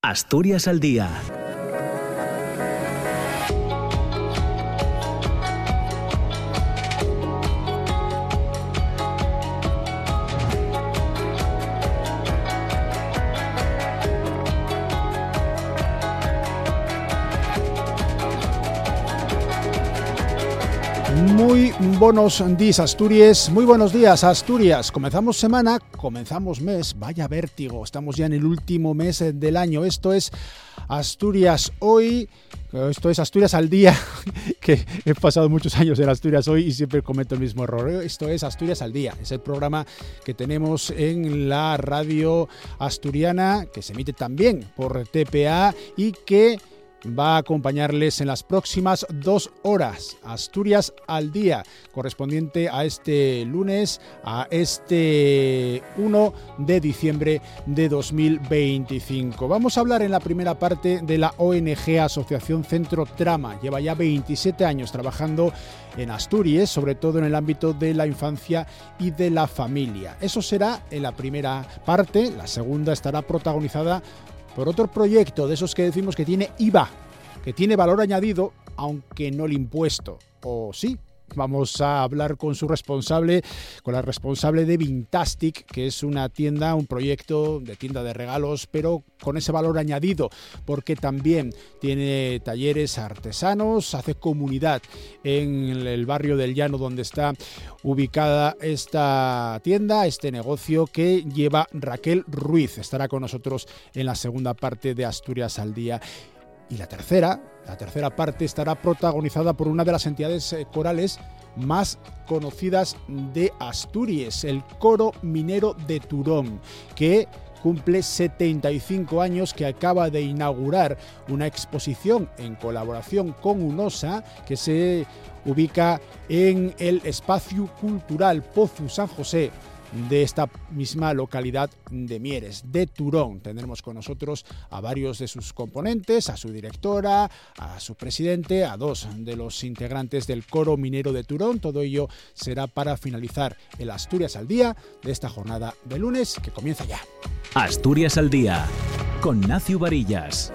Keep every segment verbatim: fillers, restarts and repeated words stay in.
Asturias al día. Muy buenos días, Asturias. Muy buenos días, Asturias. Comenzamos semana, comenzamos mes. Vaya vértigo. Estamos ya en el último mes del año. Esto es Asturias Hoy. Esto es Asturias al día. Que he pasado muchos años en Asturias Hoy y siempre cometo el mismo error. Esto es Asturias al día. Es el programa que tenemos en la radio asturiana, que se emite también por T P A y que va a acompañarles en las próximas dos horas. Asturias al día, correspondiente a este lunes, a este primero de diciembre de dos mil veinticinco. Vamos a hablar en la primera parte de la O N G Asociación Centro Trama. Lleva ya veintisiete años trabajando en Asturias, sobre todo en el ámbito de la infancia y de la familia. Eso será en la primera parte. La segunda estará protagonizada por otro proyecto de esos que decimos que tiene I V A, que tiene valor añadido, aunque no el impuesto. ¿O sí? Vamos a hablar con su responsable, con la responsable de Vintastic, que es una tienda, un proyecto de tienda de regalos, pero con ese valor añadido, porque también tiene talleres artesanos, hace comunidad en el barrio del Llano, donde está ubicada esta tienda, este negocio que lleva Raquel Ruiz. Estará con nosotros en la segunda parte de Asturias al día. Y la tercera, la tercera parte estará protagonizada por una de las entidades corales más conocidas de Asturias, el Coro Minero de Turón, que cumple setenta y cinco años, que acaba de inaugurar una exposición en colaboración con UNOSA, que se ubica en el Espacio Cultural Pozu San José de esta misma localidad de Mieres, de Turón. Tendremos con nosotros a varios de sus componentes, a su directora, a su presidente, a dos de los integrantes del Coro Minero de Turón. Todo ello será para finalizar el Asturias al día de esta jornada de lunes que comienza ya. Asturias al día, con Nacio Varillas.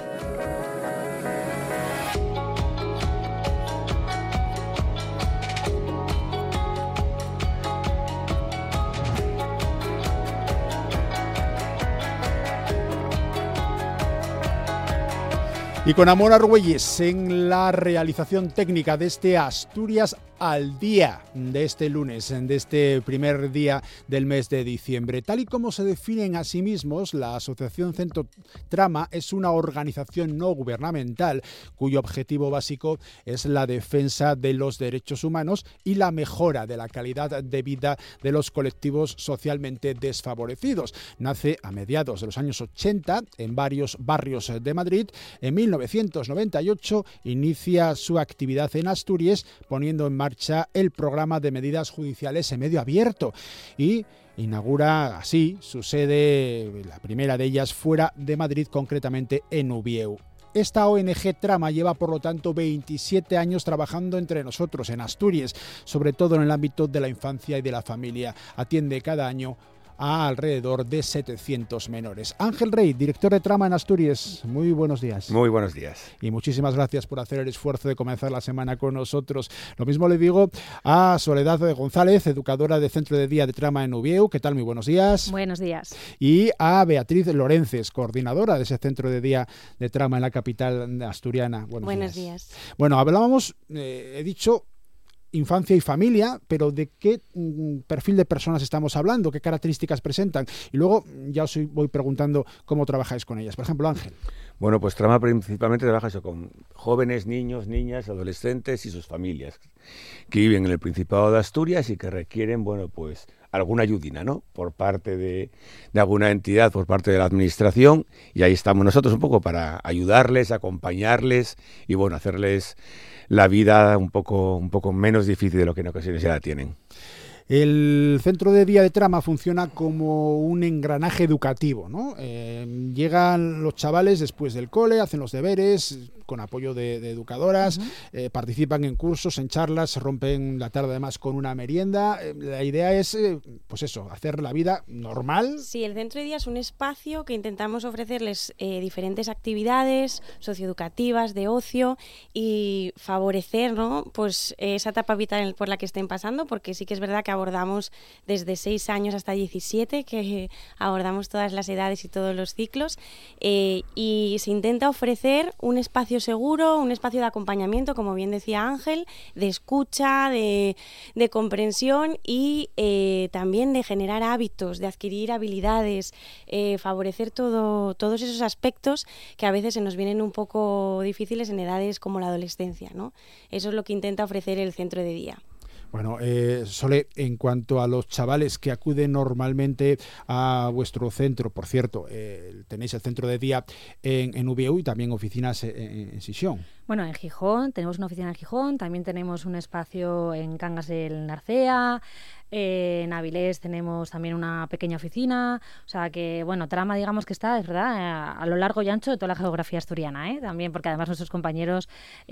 Y con Amor Argüelles en la realización técnica de este Asturias al día de este lunes, de este primer día del mes de diciembre. Tal y como se definen a sí mismos, la Asociación Centro Trama es una organización no gubernamental cuyo objetivo básico es la defensa de los derechos humanos y la mejora de la calidad de vida de los colectivos socialmente desfavorecidos. Nace a mediados de los años ochenta en varios barrios de Madrid. En mil novecientos noventa y ocho inicia su actividad en Asturias, poniendo en marcha el programa de medidas judiciales en medio abierto y inaugura así su sede, la primera de ellas fuera de Madrid, concretamente en Ubieu. Esta O N G Trama lleva, por lo tanto, veintisiete años trabajando entre nosotros en Asturias, sobre todo en el ámbito de la infancia y de la familia. Atiende cada año a alrededor de setecientos menores. Ángel Rey, director de Trama en Asturias, muy buenos días. Muy buenos días. Y muchísimas gracias por hacer el esfuerzo de comenzar la semana con nosotros. Lo mismo le digo a Soledad González, educadora de Centro de Día de Trama en Ubieu. ¿Qué tal? Muy buenos días. Buenos días. Y a Beatriz Lorences, coordinadora de ese Centro de Día de Trama en la capital asturiana. Buenos, buenos días. días. Bueno, hablábamos, eh, he dicho, infancia y familia, pero ¿de qué mm, perfil de personas estamos hablando? ¿Qué características presentan? Y luego ya os voy preguntando cómo trabajáis con ellas. Por ejemplo, Ángel. Bueno, pues Trama principalmente trabaja eso con jóvenes, niños, niñas, adolescentes y sus familias que viven en el Principado de Asturias y que requieren, bueno, pues alguna ayudina, ¿no? Por parte de, de alguna entidad, por parte de la administración, y ahí estamos nosotros un poco para ayudarles, acompañarles y, bueno, hacerles la vida un poco, un poco menos difícil de lo que en ocasiones ya la tienen. El Centro de Día de Trama funciona como un engranaje educativo, ¿no? Eh, llegan los chavales después del cole, hacen los deberes, con apoyo de, de educadoras, uh-huh. eh, participan en cursos, en charlas, rompen la tarde además con una merienda. Eh, la idea es, eh, pues eso, hacer la vida normal. Sí, el centro de día es un espacio que intentamos ofrecerles eh, diferentes actividades socioeducativas, de ocio, y favorecer, ¿no?, pues esa etapa vital por la que estén pasando, porque sí que es verdad que abordamos desde seis años hasta diecisiete, que abordamos todas las edades y todos los ciclos, eh, y se intenta ofrecer un espacio seguro, un espacio de acompañamiento, como bien decía Ángel, de escucha, de, de comprensión y eh, también de generar hábitos, de adquirir habilidades, eh, favorecer todo, todos esos aspectos que a veces se nos vienen un poco difíciles en edades como la adolescencia, ¿no? Eso es lo que intenta ofrecer el centro de día. Bueno, eh, Sole, en cuanto a los chavales que acuden normalmente a vuestro centro, por cierto, eh, tenéis el centro de día en, en V U y también oficinas en, en Sisión. Bueno, en Gijón, tenemos una oficina en Gijón, también tenemos un espacio en Cangas del Narcea, eh, en Avilés tenemos también una pequeña oficina, o sea que, bueno, Trama, digamos que está, es verdad, a, a lo largo y ancho de toda la geografía asturiana, ¿eh? También porque además nuestros compañeros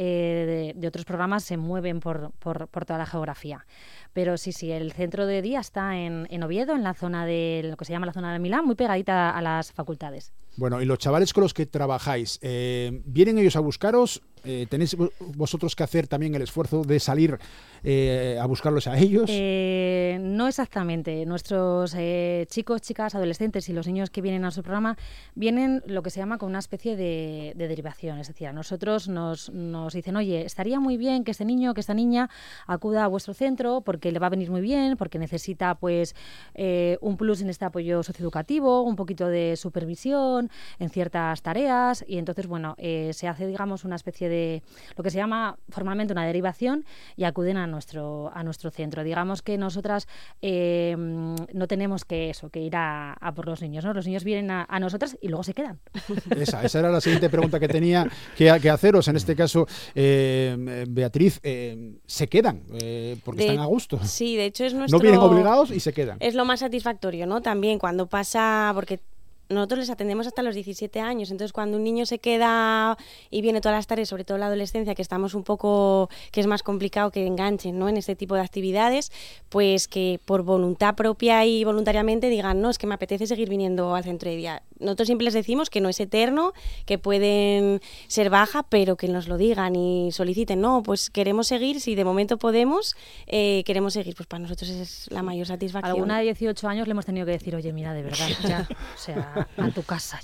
eh, de, de otros programas se mueven por, por, por toda la geografía. Pero sí, sí, el centro de día está en, en Oviedo, en la zona de lo que se llama la zona de Milán, muy pegadita a las facultades. Bueno, y los chavales con los que trabajáis, eh, ¿vienen ellos a buscaros? Eh, ¿Tenéis vosotros que hacer también el esfuerzo de salir eh, a buscarlos a ellos? Eh, no exactamente. Nuestros eh, chicos, chicas, adolescentes y los niños que vienen a su programa vienen lo que se llama con una especie de, de derivación. Es decir, a nosotros nos, nos dicen, oye, estaría muy bien que este niño, que esta niña acuda a vuestro centro porque le va a venir muy bien, porque necesita pues eh, un plus en este apoyo socioeducativo, un poquito de supervisión en ciertas tareas, y entonces, bueno, eh, se hace, digamos, una especie de lo que se llama formalmente una derivación y acuden a nuestro a nuestro centro. Digamos que nosotras eh, no tenemos que eso, que ir a, a por los niños, ¿no? Los niños vienen a, a nosotras y luego se quedan. Esa, esa era la siguiente pregunta que tenía que, que haceros. En este caso, eh, Beatriz, eh, se quedan eh, porque de, están a gusto. Sí, de hecho es nuestro... No vienen obligados y se quedan. Es lo más satisfactorio, ¿no? También cuando pasa... porque nosotros les atendemos hasta los diecisiete años, entonces cuando un niño se queda y viene todas las tardes, sobre todo en la adolescencia, que estamos un poco, que es más complicado que enganchen, ¿no?, en este tipo de actividades, pues que por voluntad propia y voluntariamente digan, no, es que me apetece seguir viniendo al centro de día. Nosotros siempre les decimos que no es eterno, que pueden ser baja, pero que nos lo digan y soliciten, no, pues queremos seguir, si de momento podemos, eh, queremos seguir, pues para nosotros es la mayor satisfacción. Alguna de dieciocho años le hemos tenido que decir, oye, mira, de verdad, ya, o sea... a tu casa.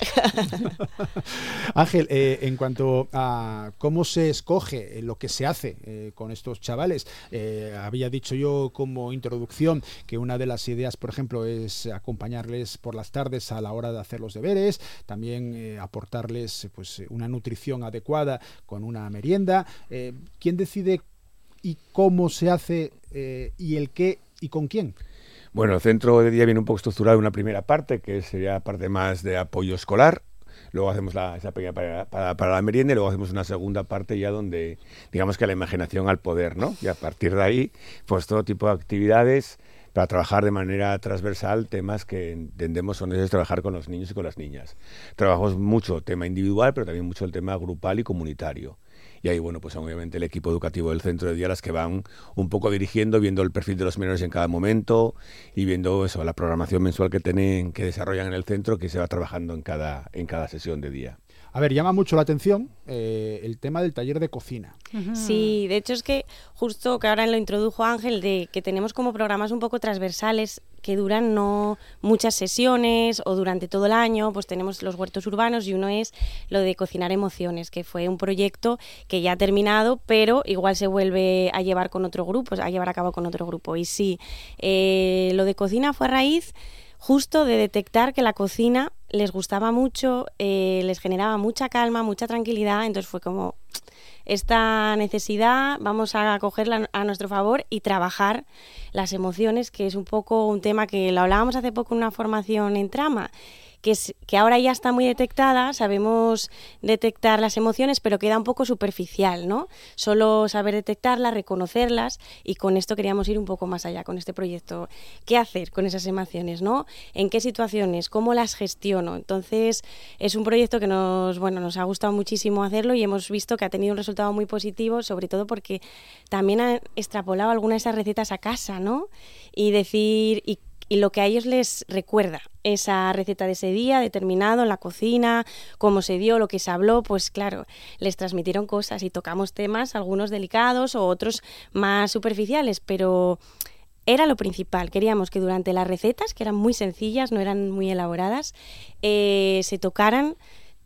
Ángel, eh, en cuanto a cómo se escoge lo que se hace eh, con estos chavales, eh, había dicho yo como introducción que una de las ideas, por ejemplo, es acompañarles por las tardes a la hora de hacer los deberes, también eh, aportarles pues una nutrición adecuada con una merienda. Eh, ¿Quién decide y cómo se hace eh, y el qué y con quién? Bueno, el centro de día viene un poco estructurado en una primera parte, que sería la parte más de apoyo escolar. Luego hacemos la, esa pequeña para, para, para la merienda y luego hacemos una segunda parte ya donde, digamos que la imaginación al poder, ¿no? Y a partir de ahí, pues todo tipo de actividades para trabajar de manera transversal temas que entendemos son necesarios trabajar con los niños y con las niñas. Trabajamos mucho tema individual, pero también mucho el tema grupal y comunitario. Y ahí, bueno, pues obviamente el equipo educativo del centro de día, las que van un poco dirigiendo, viendo el perfil de los menores en cada momento y viendo eso, la programación mensual que tienen, que desarrollan en el centro, que se va trabajando en cada, en cada sesión de día. A ver, llama mucho la atención eh, el tema del taller de cocina. Sí, de hecho es que justo que ahora lo introdujo Ángel, de que tenemos como programas un poco transversales que duran no muchas sesiones o durante todo el año, pues tenemos los huertos urbanos y uno es lo de cocinar emociones, que fue un proyecto que ya ha terminado, pero igual se vuelve a llevar con otro grupo, a llevar a cabo con otro grupo. Y sí, eh, lo de cocina fue a raíz justo de detectar que la cocina les gustaba mucho, eh, les generaba mucha calma, mucha tranquilidad, entonces fue como esta necesidad vamos a cogerla a nuestro favor y trabajar las emociones, que es un poco un tema que lo hablábamos hace poco en una formación en Trama, que, es, que ahora ya está muy detectada, sabemos detectar las emociones, pero queda un poco superficial, ¿no? Solo saber detectarlas, reconocerlas, y con esto queríamos ir un poco más allá con este proyecto. ¿Qué hacer con esas emociones, no? ¿En qué situaciones? ¿Cómo las gestiono? tono. Entonces es un proyecto que nos, bueno, nos ha gustado muchísimo hacerlo y hemos visto que ha tenido un resultado muy positivo, sobre todo porque también han extrapolado algunas de esas recetas a casa, ¿no? Y decir... Y, y lo que a ellos les recuerda esa receta de ese día determinado en la cocina, cómo se dio, lo que se habló, pues claro, les transmitieron cosas y tocamos temas, algunos delicados o otros más superficiales, pero era lo principal. Queríamos que durante las recetas, que eran muy sencillas, no eran muy elaboradas, eh, se tocaran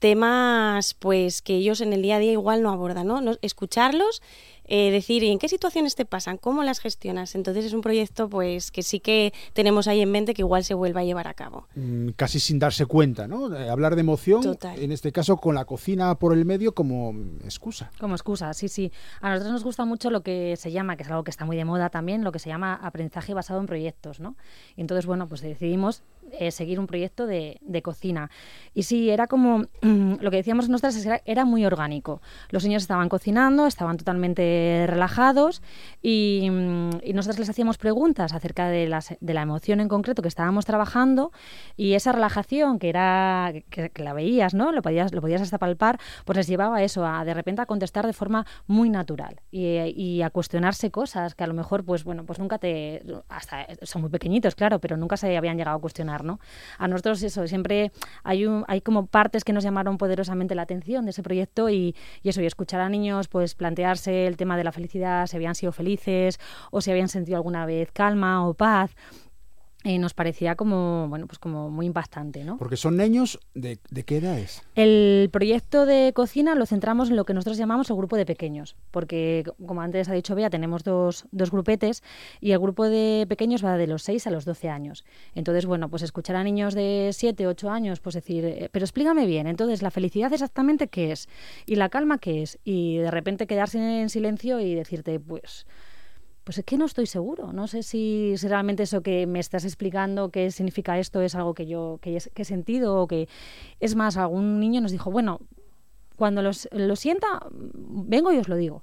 temas pues que ellos en el día a día igual no abordan, ¿no? No, escucharlos, eh, decir, ¿y en qué situaciones te pasan? ¿Cómo las gestionas? Entonces es un proyecto pues que sí que tenemos ahí en mente que igual se vuelva a llevar a cabo. Mm, casi sin darse cuenta, ¿no? Eh, hablar de emoción, Total. En este caso con la cocina por el medio como excusa. Como excusa, sí, sí. A nosotros nos gusta mucho lo que se llama, que es algo que está muy de moda también, lo que se llama aprendizaje basado en proyectos, ¿no? Y entonces, bueno, pues decidimos eh, seguir un proyecto de, de cocina. Y sí, era como, mm, lo que decíamos nosotras, es que era, era muy orgánico. Los niños estaban cocinando, estaban totalmente relajados y, y nosotros les hacíamos preguntas acerca de, las, de la emoción en concreto que estábamos trabajando, y esa relajación que era que, que la veías, ¿no? Lo podías, lo podías hasta palpar, pues les llevaba a eso, a de repente a contestar de forma muy natural y, y a cuestionarse cosas que a lo mejor, pues bueno, pues nunca te... hasta son muy pequeñitos, claro, pero nunca se habían llegado a cuestionar, ¿no? A nosotros eso, siempre hay, un, hay como partes que nos llamaron poderosamente la atención de ese proyecto y, y eso, y escuchar a niños pues plantearse el tema de la felicidad, si habían sido felices o si habían sentido alguna vez calma o paz. Eh, nos parecía como, bueno, pues como muy impactante, ¿no? Porque son niños, ¿de, de qué edad es? El proyecto de cocina lo centramos en lo que nosotros llamamos el grupo de pequeños, porque, como antes ha dicho Bea, tenemos dos, dos grupetes y el grupo de pequeños va de los seis a los doce años. Entonces, bueno, pues escuchar a niños de siete, ocho años, pues decir, eh, pero explícame bien, entonces, ¿la felicidad exactamente qué es? ¿Y la calma qué es? Y de repente quedarse en silencio y decirte, pues... Pues es que no estoy seguro, no sé si, si realmente eso que me estás explicando, qué significa esto, es algo que yo que, es, que he sentido o que... Es más, algún niño nos dijo, bueno, cuando los, lo sienta, vengo y os lo digo.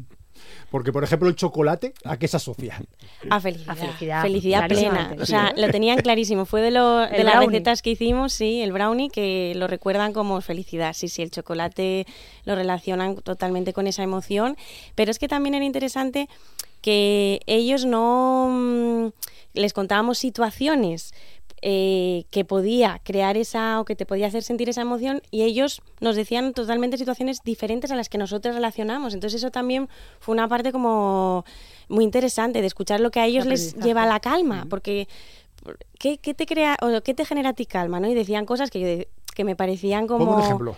Porque, por ejemplo, el chocolate, ¿a qué se asocia? A felicidad. A felicidad, Felicidad plena. O sea, lo tenían clarísimo. Fue de, lo, de las recetas que hicimos, sí, el brownie, que lo recuerdan como felicidad. Sí, sí, el chocolate lo relacionan totalmente con esa emoción. Pero es que también era interesante que ellos no... Les contábamos situaciones eh, que podía crear esa, o que te podía hacer sentir esa emoción, y ellos nos decían totalmente situaciones diferentes a las que nosotros relacionamos. Entonces eso también fue una parte como muy interesante de escuchar lo que a ellos les lleva a la calma, porque ¿qué, qué te crea o qué te genera a ti calma, ¿no? Y decían cosas que yo que me parecían como... ¿Como un ejemplo?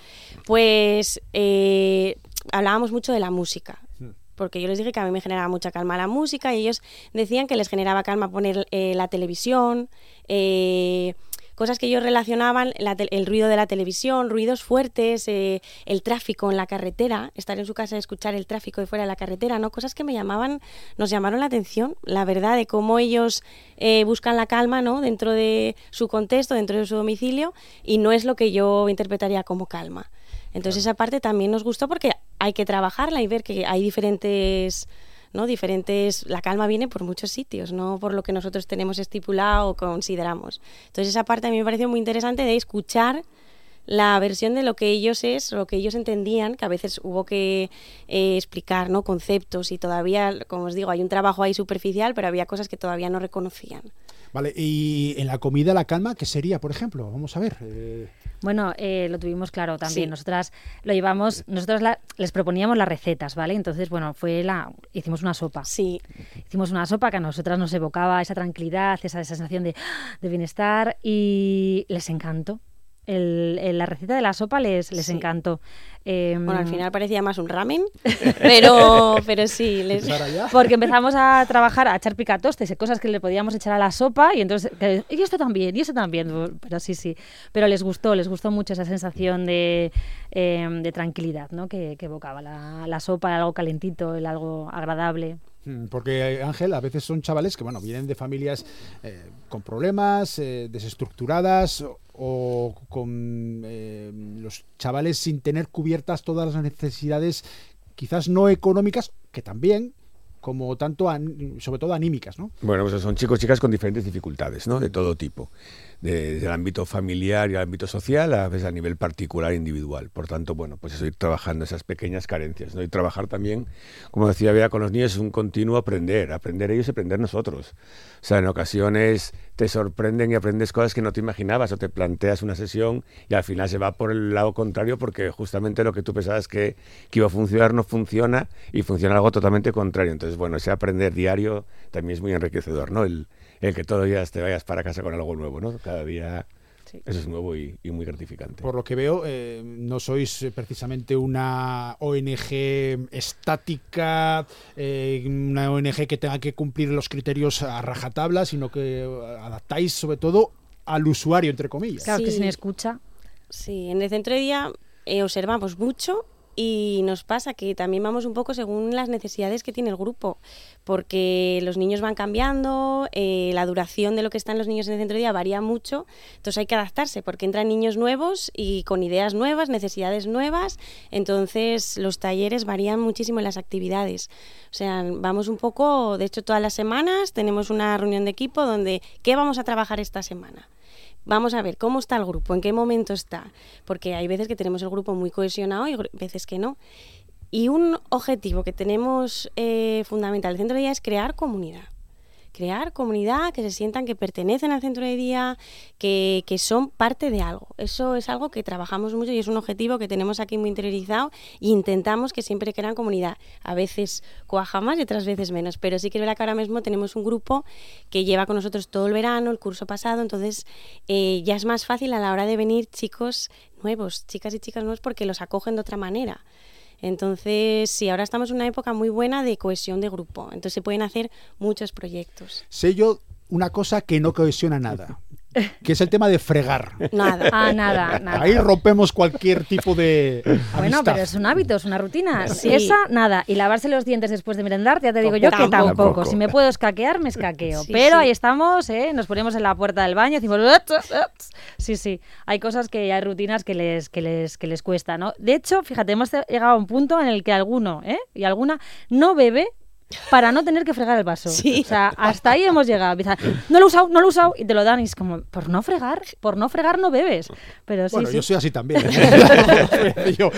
Pues eh, hablábamos mucho de la música. Porque yo les dije que a mí me generaba mucha calma la música y ellos decían que les generaba calma poner eh, la televisión, eh, cosas que ellos relacionaban, la te- el ruido de la televisión, ruidos fuertes, eh, el tráfico en la carretera, estar en su casa y escuchar el tráfico de fuera de la carretera, ¿no? Cosas que me llamaban, nos llamaron la atención, la verdad, de cómo ellos eh, buscan la calma, ¿no? Dentro de su contexto, dentro de su domicilio, y no es lo que yo interpretaría como calma. Entonces esa parte también nos gustó porque hay que trabajarla y ver que hay diferentes, ¿no? Diferentes, la calma viene por muchos sitios, no por lo que nosotros tenemos estipulado o consideramos. Entonces esa parte a mí me pareció muy interesante de escuchar la versión de lo que ellos es, lo que ellos entendían, que a veces hubo que eh, explicar, ¿no? Conceptos, y todavía, como os digo, hay un trabajo ahí superficial, pero había cosas que todavía no reconocían. Vale, y en la comida la calma, ¿qué sería, por ejemplo? Vamos a ver. Eh... Bueno, eh, lo tuvimos claro también. Sí. Nosotras lo llevamos, nosotros la, les proponíamos las recetas, ¿vale? Entonces, bueno, fue la, hicimos una sopa. Sí. Hicimos una sopa que a nosotras nos evocaba esa tranquilidad, esa, esa sensación de, de bienestar, y les encantó. El, el, la receta de la sopa les, les sí. encantó. Eh, bueno, al final parecía más un ramen, pero, pero sí. Les... Porque empezamos a trabajar, a echar picatostes, cosas que le podíamos echar a la sopa, y entonces, y esto también, y esto también, pero sí, sí. Pero les gustó, les gustó mucho esa sensación de, eh, de tranquilidad, ¿no? que, que evocaba la, la sopa, el algo calentito, el algo agradable. Porque, Ángel, a veces son chavales que, bueno, vienen de familias eh, con problemas, eh, desestructuradas, o con eh, los chavales sin tener cubiertas todas las necesidades, quizás no económicas, que también, como tanto, an, sobre todo anímicas, ¿no? Bueno, pues son chicos y chicas con diferentes dificultades, ¿no? De todo tipo, de, desde el ámbito familiar y el ámbito social a veces a nivel particular e individual. Por tanto, bueno, pues eso, ir trabajando esas pequeñas carencias, ¿no? Y trabajar también, como decía Bea, con los niños es un continuo aprender, aprender ellos y aprender nosotros. O sea, en ocasiones te sorprenden y aprendes cosas que no te imaginabas, o te planteas una sesión y al final se va por el lado contrario porque justamente lo que tú pensabas que, que iba a funcionar no funciona y funciona algo totalmente contrario. Entonces, bueno, ese aprender diario también es muy enriquecedor, ¿no? El, el que todos los días te vayas para casa con algo nuevo, ¿no? Cada día sí. Eso es nuevo y, y muy gratificante. Por lo que veo, eh, no sois precisamente una O N G estática, eh, una O N G que tenga que cumplir los criterios a rajatabla, sino que adaptáis sobre todo al usuario, entre comillas. Claro, sí. que se me escucha. Sí, en el centro de día eh, observamos mucho y nos pasa que también vamos un poco según las necesidades que tiene el grupo, porque los niños van cambiando, eh, la duración de lo que están los niños en el centro de día varía mucho, entonces hay que adaptarse porque entran niños nuevos y con ideas nuevas, necesidades nuevas, entonces los talleres varían muchísimo en las actividades. O sea, vamos un poco, de hecho todas las semanas tenemos una reunión de equipo donde ¿qué vamos a trabajar esta semana? Vamos a ver cómo está el grupo, en qué momento está, porque hay veces que tenemos el grupo muy cohesionado y veces que no. Y un objetivo que tenemos eh, fundamental del centro de día es crear comunidad. Crear comunidad, que se sientan que pertenecen al centro de día, que, que son parte de algo. Eso es algo que trabajamos mucho y es un objetivo que tenemos aquí muy interiorizado e intentamos que siempre crean comunidad. A veces cuaja más y otras veces menos, pero sí que es verdad que ahora mismo tenemos un grupo que lleva con nosotros todo el verano, el curso pasado, entonces eh, ya es más fácil a la hora de venir chicos nuevos, chicas y chicas nuevos, porque los acogen de otra manera. Entonces, sí, ahora estamos en una época muy buena de cohesión de grupo. Entonces se pueden hacer muchos proyectos. Sé yo una cosa que no cohesiona nada, que es el tema de fregar. Nada. Ah, nada, nada. Ahí rompemos cualquier tipo de amistad. Bueno, pero es un hábito, es una rutina. Sí. Esa, nada. Y lavarse los dientes después de merendar, ya te digo yo que Tampoco. tampoco. Tampoco. Si me puedo escaquear, me escaqueo. Sí, pero sí. ahí estamos, ¿eh? Nos ponemos en la puerta del baño y decimos... "Uts, uts". Sí, sí. Hay cosas que hay rutinas que les, que les, que les cuesta, ¿no? De hecho, fíjate, hemos llegado a un punto en el que alguno, ¿eh? Y alguna no bebe para no tener que fregar el vaso. Sí. O sea, hasta ahí hemos llegado. Empieza, no lo he usado, no lo he usado. Y te lo dan y es como, por no fregar, por no fregar no bebes. Pero sí, Bueno, sí. yo soy así también. ¿eh? yo,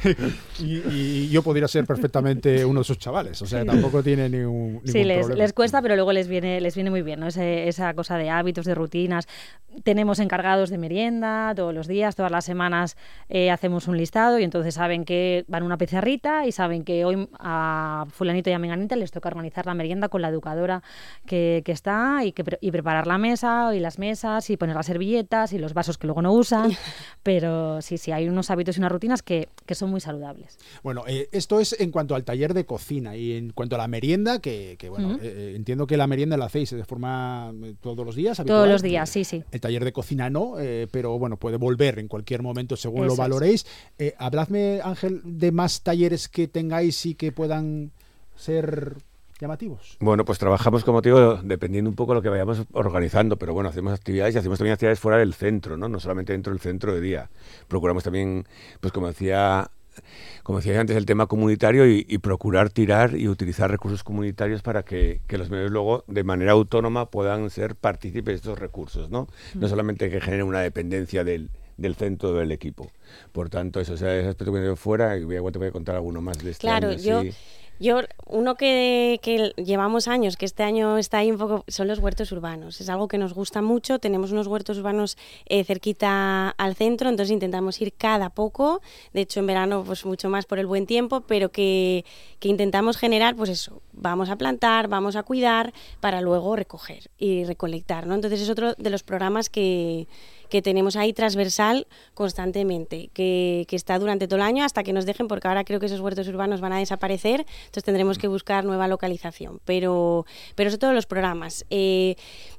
y, y yo podría ser perfectamente uno de esos chavales. O sea, tampoco tiene ningún, ningún Sí, les, problema. les cuesta, pero luego les viene, les viene muy bien, ¿no? Ese, esa cosa de hábitos, de rutinas. Tenemos encargados de merienda todos los días, todas las semanas eh, hacemos un listado y entonces saben que van a una pizarrita y saben que hoy a fulanito y a menganita les toca organizar la merienda con la educadora que, que está y, que, y preparar la mesa y las mesas y poner las servilletas y los vasos que luego no usan. Pero sí, sí, hay unos hábitos y unas rutinas que, que son muy saludables. Bueno, eh, esto es en cuanto al taller de cocina y en cuanto a la merienda, que, que bueno, Uh-huh. eh, entiendo que la merienda la hacéis de forma eh, todos los días. Todos habitual. los días, sí, sí. El taller de cocina no, eh, pero bueno, puede volver en cualquier momento según Eso lo es. valoréis. Eh, habladme, Ángel, de más talleres que tengáis y que puedan ser llamativos. Bueno, pues trabajamos, como te digo, dependiendo un poco de lo que vayamos organizando, pero bueno, hacemos actividades y hacemos también actividades fuera del centro, ¿no? No solamente dentro del centro de día. Procuramos también, pues como decía... Como decía antes, el tema comunitario y, y procurar tirar y utilizar recursos comunitarios para que, que los medios luego de manera autónoma puedan ser partícipes de estos recursos, ¿no? Mm. No solamente que generen una dependencia del, del centro del equipo. Por tanto, eso, o sea, ese aspecto que me dio fuera, y voy a, te voy a contar alguno más de este Claro, año. yo... Sí. Yo, uno que, que llevamos años, que este año está ahí un poco, son los huertos urbanos. Es algo que nos gusta mucho. Tenemos unos huertos urbanos eh, cerquita al centro, entonces intentamos ir cada poco. De hecho, en verano, pues mucho más por el buen tiempo, pero que, que intentamos generar, pues eso, vamos a plantar, vamos a cuidar, para luego recoger y recolectar, ¿no? Entonces es otro de los programas que... que tenemos ahí transversal constantemente, que, que está durante todo el año hasta que nos dejen, porque ahora creo que esos huertos urbanos van a desaparecer, entonces tendremos que buscar nueva localización, pero, pero eso todos los programas. Eh,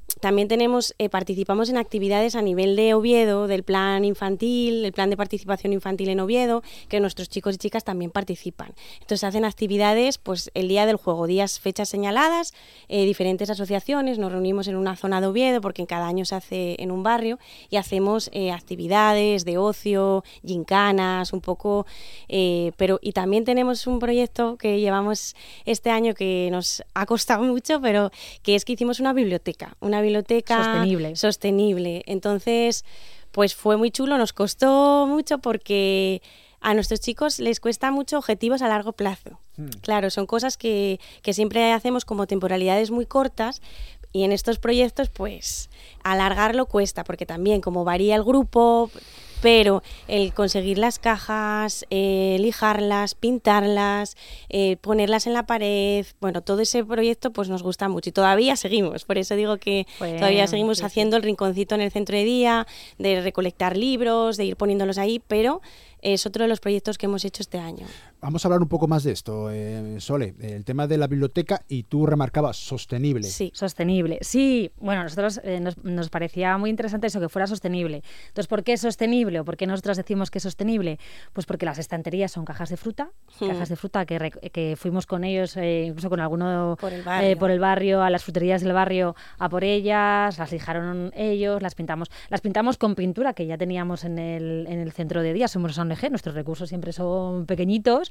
también tenemos, eh, participamos en actividades a nivel de Oviedo, del plan infantil, el plan de participación infantil en Oviedo, que nuestros chicos y chicas también participan. Entonces hacen actividades, pues el día del juego, días, fechas señaladas, eh, diferentes asociaciones, nos reunimos en una zona de Oviedo, porque en cada año se hace en un barrio, y hacemos eh, actividades de ocio, gincanas, un poco, eh, pero y también tenemos un proyecto que llevamos este año que nos ha costado mucho, pero que es que hicimos una biblioteca, una biblioteca sostenible. sostenible. Entonces, pues fue muy chulo, nos costó mucho porque a nuestros chicos les cuesta mucho objetivos a largo plazo. Hmm. Claro, son cosas que, que siempre hacemos como temporalidades muy cortas, y en estos proyectos, pues, alargarlo cuesta, porque también como varía el grupo, pero el conseguir las cajas, eh, lijarlas, pintarlas, eh, ponerlas en la pared, bueno, todo ese proyecto pues nos gusta mucho y todavía seguimos, por eso digo que bueno, todavía seguimos sí, haciendo sí. el rinconcito en el centro de día, de recolectar libros, de ir poniéndolos ahí, pero es otro de los proyectos que hemos hecho este año. Vamos a hablar un poco más de esto, eh, Sole, el tema de la biblioteca, y tú remarcabas sostenible. Sí, sostenible. Sí, bueno, a nosotros eh, nos, nos parecía muy interesante eso, que fuera sostenible. Entonces, ¿por qué es sostenible o por qué nosotros decimos que es sostenible? Pues porque las estanterías son cajas de fruta, hmm. cajas de fruta que, que fuimos con ellos, eh, incluso con alguno por el, barrio. Eh, por el barrio, a las fruterías del barrio, a por ellas, las lijaron ellos, las pintamos. Las pintamos con pintura que ya teníamos en el, en el centro de día, somos O N G, nuestros recursos siempre son pequeñitos.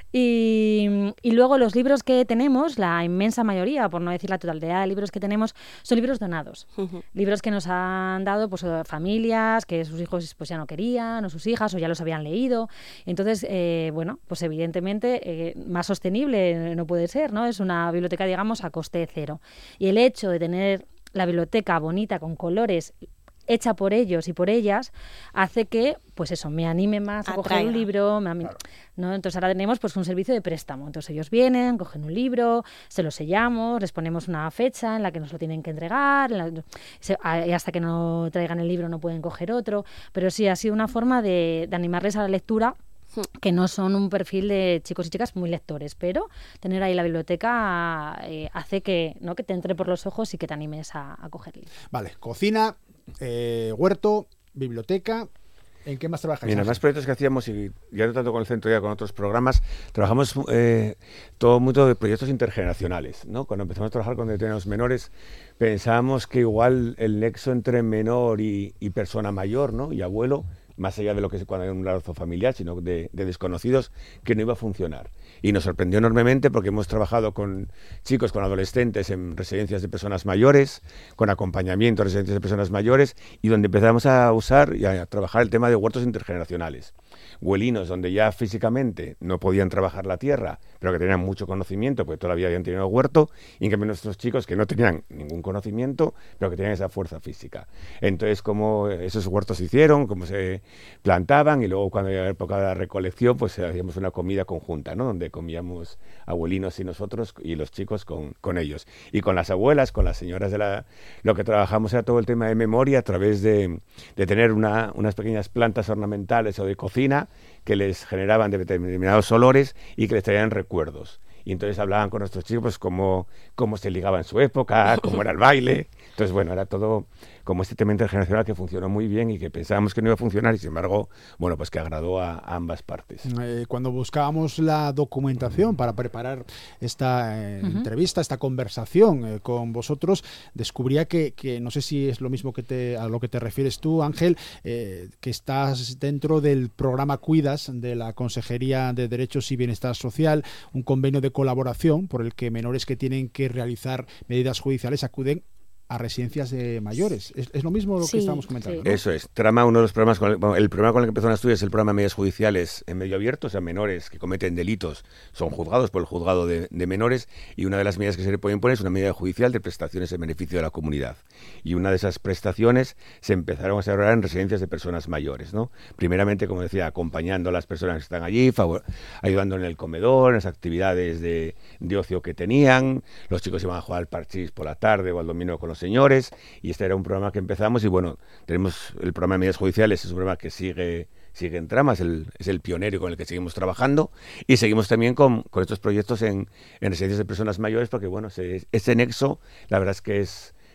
Y, y luego los libros que tenemos, la inmensa mayoría, por no decir la totalidad de libros que tenemos, son libros donados. Uh-huh. Libros que nos han dado pues familias, que sus hijos pues ya no querían, o sus hijas, o ya los habían leído. Entonces, eh, bueno, pues evidentemente eh, más sostenible no puede ser, ¿no? Es una biblioteca, digamos, a coste cero. Y el hecho de tener la biblioteca bonita, con colores, hecha por ellos y por ellas, hace que, pues eso, me anime más a Atraiga. coger un libro, me anime, ¿no? Entonces ahora tenemos pues un servicio de préstamo. Entonces ellos vienen, cogen un libro, se lo sellamos, les ponemos una fecha en la que nos lo tienen que entregar, la, se, a, y hasta que no traigan el libro no pueden coger otro. Pero sí, ha sido una forma de, de animarles a la lectura, que no son un perfil de chicos y chicas muy lectores, pero tener ahí la biblioteca eh, hace que, ¿no? que te entre por los ojos y que te animes a, a coger libros. Vale, cocina, eh, huerto, biblioteca. ¿En qué más trabajáis? Mira, más proyectos que hacíamos, y ya no tanto con el centro, ya con otros programas, trabajamos eh, todo mucho de proyectos intergeneracionales, ¿no? Cuando empezamos a trabajar con determinados menores, pensábamos que igual el nexo entre menor y, y persona mayor, ¿no? Y abuelo, más allá de lo que es cuando hay un lazo familiar, sino de, de desconocidos, que no iba a funcionar. Y nos sorprendió enormemente porque hemos trabajado con chicos, con adolescentes en residencias de personas mayores, con acompañamiento en residencias de personas mayores, y donde empezamos a usar y a trabajar el tema de huertos intergeneracionales. Huelinos donde ya físicamente no podían trabajar la tierra, pero que tenían mucho conocimiento, porque todavía habían tenido huerto, y en cambio nuestros chicos que no tenían ningún conocimiento, pero que tenían esa fuerza física. Entonces, cómo esos huertos se hicieron, cómo se plantaban, y luego cuando era la época de la recolección, pues hacíamos una comida conjunta, ¿no? Donde comíamos abuelinos y nosotros, y los chicos con, con ellos. Y con las abuelas, con las señoras de la... Lo que trabajamos era todo el tema de memoria a través de, de tener una, unas pequeñas plantas ornamentales o de cocina que les generaban determinados olores y que les traían recuerdos. Y entonces hablaban con nuestros chicos pues, cómo, cómo se ligaba en su época, cómo era el baile. Entonces, bueno, era todo como este tema intergeneracional que funcionó muy bien y que pensábamos que no iba a funcionar y, sin embargo, bueno, pues que agradó a, a ambas partes. Eh, cuando buscábamos la documentación para preparar esta eh, uh-huh. entrevista, esta conversación eh, con vosotros, descubría que, que, no sé si es lo mismo que te, a lo que te refieres tú, Ángel, eh, que estás dentro del programa Cuidas de la Consejería de Derechos y Bienestar Social, un convenio de colaboración por el que menores que tienen que realizar medidas judiciales acuden a residencias de mayores. ¿Es, es lo mismo lo sí, que estábamos comentando? Sí. ¿no? Eso es. Trama uno de los programas, con el, bueno, el programa con el que empezó en Asturias es el programa de medidas judiciales en medio abierto, o sea, menores que cometen delitos son juzgados por el juzgado de, de menores, y una de las medidas que se le pueden poner es una medida judicial de prestaciones en beneficio de la comunidad. Y una de esas prestaciones se empezaron a desarrollar en residencias de personas mayores, ¿no? Primeramente, como decía, acompañando a las personas que están allí, favor, ayudando en el comedor, en las actividades de, de ocio que tenían. Los chicos iban a jugar al parchís por la tarde o al dominó con los señores, y este era un programa que empezamos, y bueno, tenemos el programa de medidas judiciales, es un programa que sigue sigue en trama, es el, es el pionero con el que seguimos trabajando, y seguimos también con, con estos proyectos en, en residencias de personas mayores, porque bueno, ese, ese nexo, la verdad es que es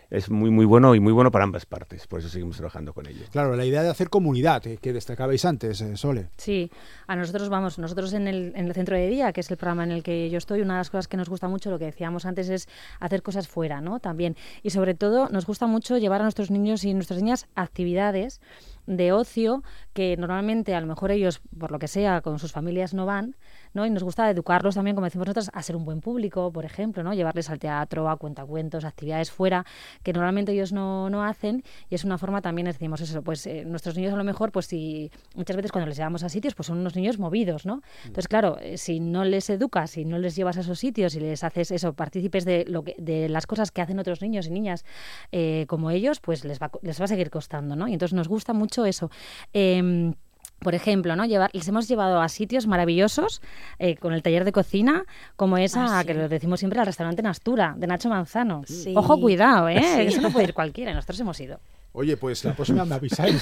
es muy muy bueno y muy bueno para ambas partes, por eso seguimos trabajando con ello. Claro, la idea de hacer comunidad, eh, que destacabais antes, eh, Sole. Sí, a nosotros vamos, nosotros en el, en el centro de día, que es el programa en el que yo estoy, una de las cosas que nos gusta mucho, lo que decíamos antes, es hacer cosas fuera, ¿no? También, y sobre todo nos gusta mucho llevar a nuestros niños y nuestras niñas a actividades de ocio que normalmente a lo mejor ellos, por lo que sea, con sus familias no van, ¿no? Y nos gusta educarlos también, como decimos nosotros, a ser un buen público, por ejemplo, ¿no? Llevarles al teatro, a cuentacuentos, actividades fuera, que normalmente ellos no, no hacen, y es una forma también, decimos eso, pues eh, nuestros niños a lo mejor, pues si muchas veces cuando les llevamos a sitios, pues son unos niños movidos, ¿no? Entonces, claro, eh, si no les educas, si no les llevas a esos sitios y les haces eso, partícipes de lo que, de las cosas que hacen otros niños y niñas eh, como ellos, pues les va, les va a seguir costando, ¿no? Y entonces nos gusta mucho eso. Eh, Por ejemplo, ¿no? Llevar, les hemos llevado a sitios maravillosos eh, con el taller de cocina, como esa, ah, sí. que lo decimos siempre, al restaurante Nastura, de Nacho Manzano. Sí. Ojo, cuidado, ¿eh? Sí. Eso no puede ir cualquiera, nosotros hemos ido. Oye, pues la próxima me avisáis.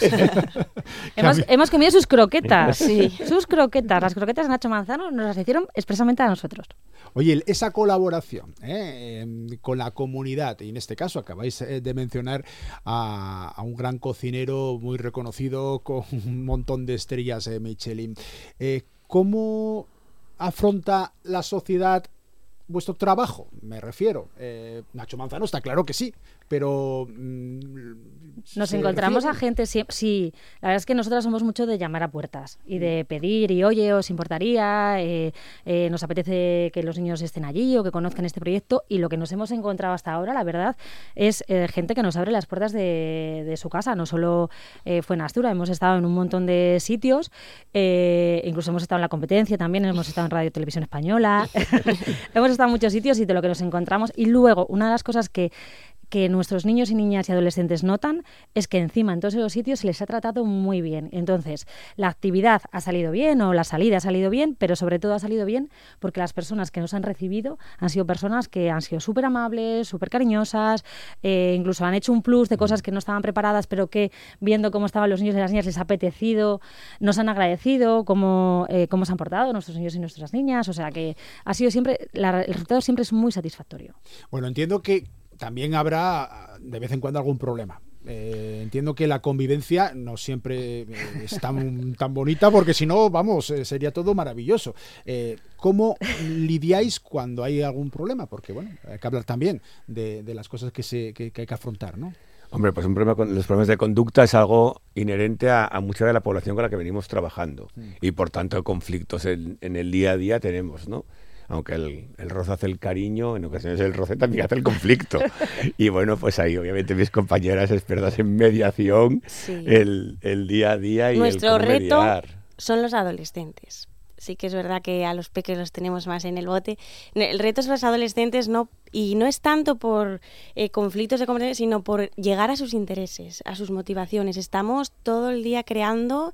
hemos, hemos comido sus croquetas, sí. sus croquetas. Las croquetas de Nacho Manzano nos las hicieron expresamente a nosotros. Oye, esa colaboración ¿eh? eh, con la comunidad, y en este caso acabáis eh, de mencionar a, a un gran cocinero muy reconocido con un montón de estrellas eh, Michelin. Eh, ¿Cómo afronta la sociedad vuestro trabajo? Me refiero. Eh, Nacho Manzano está claro que sí, pero... Mmm, Nos encontramos refiere? a gente, sí, sí, la verdad es que nosotros somos mucho de llamar a puertas y de pedir y oye, os importaría, eh, eh, nos apetece que los niños estén allí o que conozcan este proyecto, y lo que nos hemos encontrado hasta ahora, la verdad, es eh, gente que nos abre las puertas de, de su casa, no solo eh, fue en Astura, hemos estado en un montón de sitios, eh, incluso hemos estado en la competencia también, hemos estado en Radio Televisión Española, hemos estado en muchos sitios y de lo que nos encontramos, y luego una de las cosas que que nuestros niños y niñas y adolescentes notan es que encima en todos esos sitios se les ha tratado muy bien. Entonces, la actividad ha salido bien o la salida ha salido bien, pero sobre todo ha salido bien porque las personas que nos han recibido han sido personas que han sido súper amables, súper cariñosas, eh, incluso han hecho un plus de cosas que no estaban preparadas, pero que viendo cómo estaban los niños y las niñas les ha apetecido, nos han agradecido cómo, eh, cómo se han portado nuestros niños y nuestras niñas. O sea que ha sido siempre, la, el resultado siempre es muy satisfactorio. Bueno, entiendo que también habrá de vez en cuando algún problema. Eh, entiendo que la convivencia no siempre eh, es tan, tan bonita, porque si no, vamos, eh, sería todo maravilloso. Eh, ¿Cómo lidiáis cuando hay algún problema? Porque, bueno, hay que hablar también de, de las cosas que, se, que, que hay que afrontar, ¿no? Hombre, pues un problema con, los problemas de conducta es algo inherente a, a mucha de la población con la que venimos trabajando. Mm. Y, por tanto, conflictos en, en el día a día tenemos, ¿no? Aunque el, el roce hace el cariño, en ocasiones el roce también hace el conflicto. Y bueno, pues ahí obviamente mis compañeras expertas en mediación, sí. el, el día a día y nuestro el cómo reto mediar. Son los adolescentes. Sí que es verdad que a los peques los tenemos más en el bote. El reto es los adolescentes, no, y no es tanto por eh, conflictos de competencia, sino por llegar a sus intereses, a sus motivaciones. Estamos todo el día creando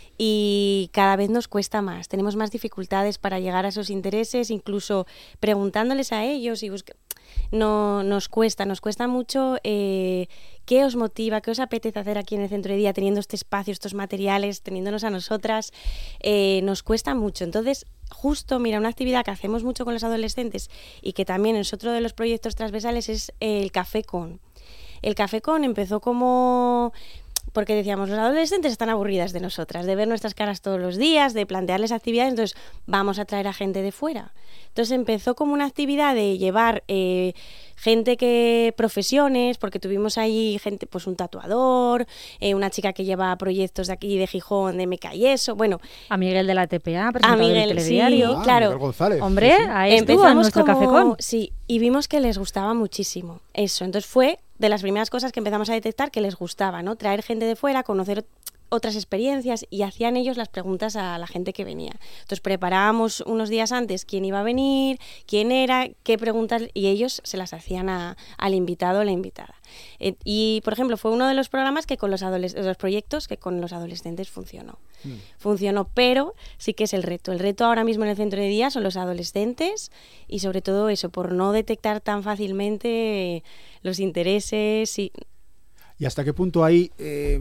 y cada vez nos cuesta más, tenemos más dificultades para llegar a esos intereses, incluso preguntándoles a ellos y busca... no nos cuesta, nos cuesta mucho eh, qué os motiva, qué os apetece hacer aquí en el centro de día, teniendo este espacio, estos materiales, teniéndonos a nosotras, eh, nos cuesta mucho. Entonces, justo, mira, una actividad que hacemos mucho con los adolescentes y que también es otro de los proyectos transversales es el Café Con. El Café Con empezó como... porque decíamos, los adolescentes están aburridas de nosotras, de ver nuestras caras todos los días, de plantearles actividades, entonces vamos a traer a gente de fuera. Entonces empezó como una actividad de llevar eh, gente que, profesiones, porque tuvimos ahí gente, pues un tatuador, eh, una chica que lleva proyectos de aquí de Gijón, de Meca y eso, bueno. A Miguel de la T P A, presentador a Miguel, del telediario. Sí, ah, claro. Miguel González. Hombre, sí, sí. Ahí estuvo en nuestro como, Café Con. Sí, y vimos que les gustaba muchísimo eso, entonces fue de las primeras cosas que empezamos a detectar que les gustaba, ¿no? Traer gente de fuera, conocer otras experiencias, y hacían ellos las preguntas a la gente que venía. Entonces preparábamos unos días antes quién iba a venir, quién era, qué preguntas, y ellos se las hacían a, al invitado o la invitada. Eh, y, por ejemplo, fue uno de los programas que con los, adoles- los proyectos que con los adolescentes funcionó. Mm. Funcionó, pero sí que es el reto. El reto ahora mismo en el centro de día son los adolescentes y, sobre todo, eso, por no detectar tan fácilmente los intereses y... ¿Y hasta qué punto hay eh,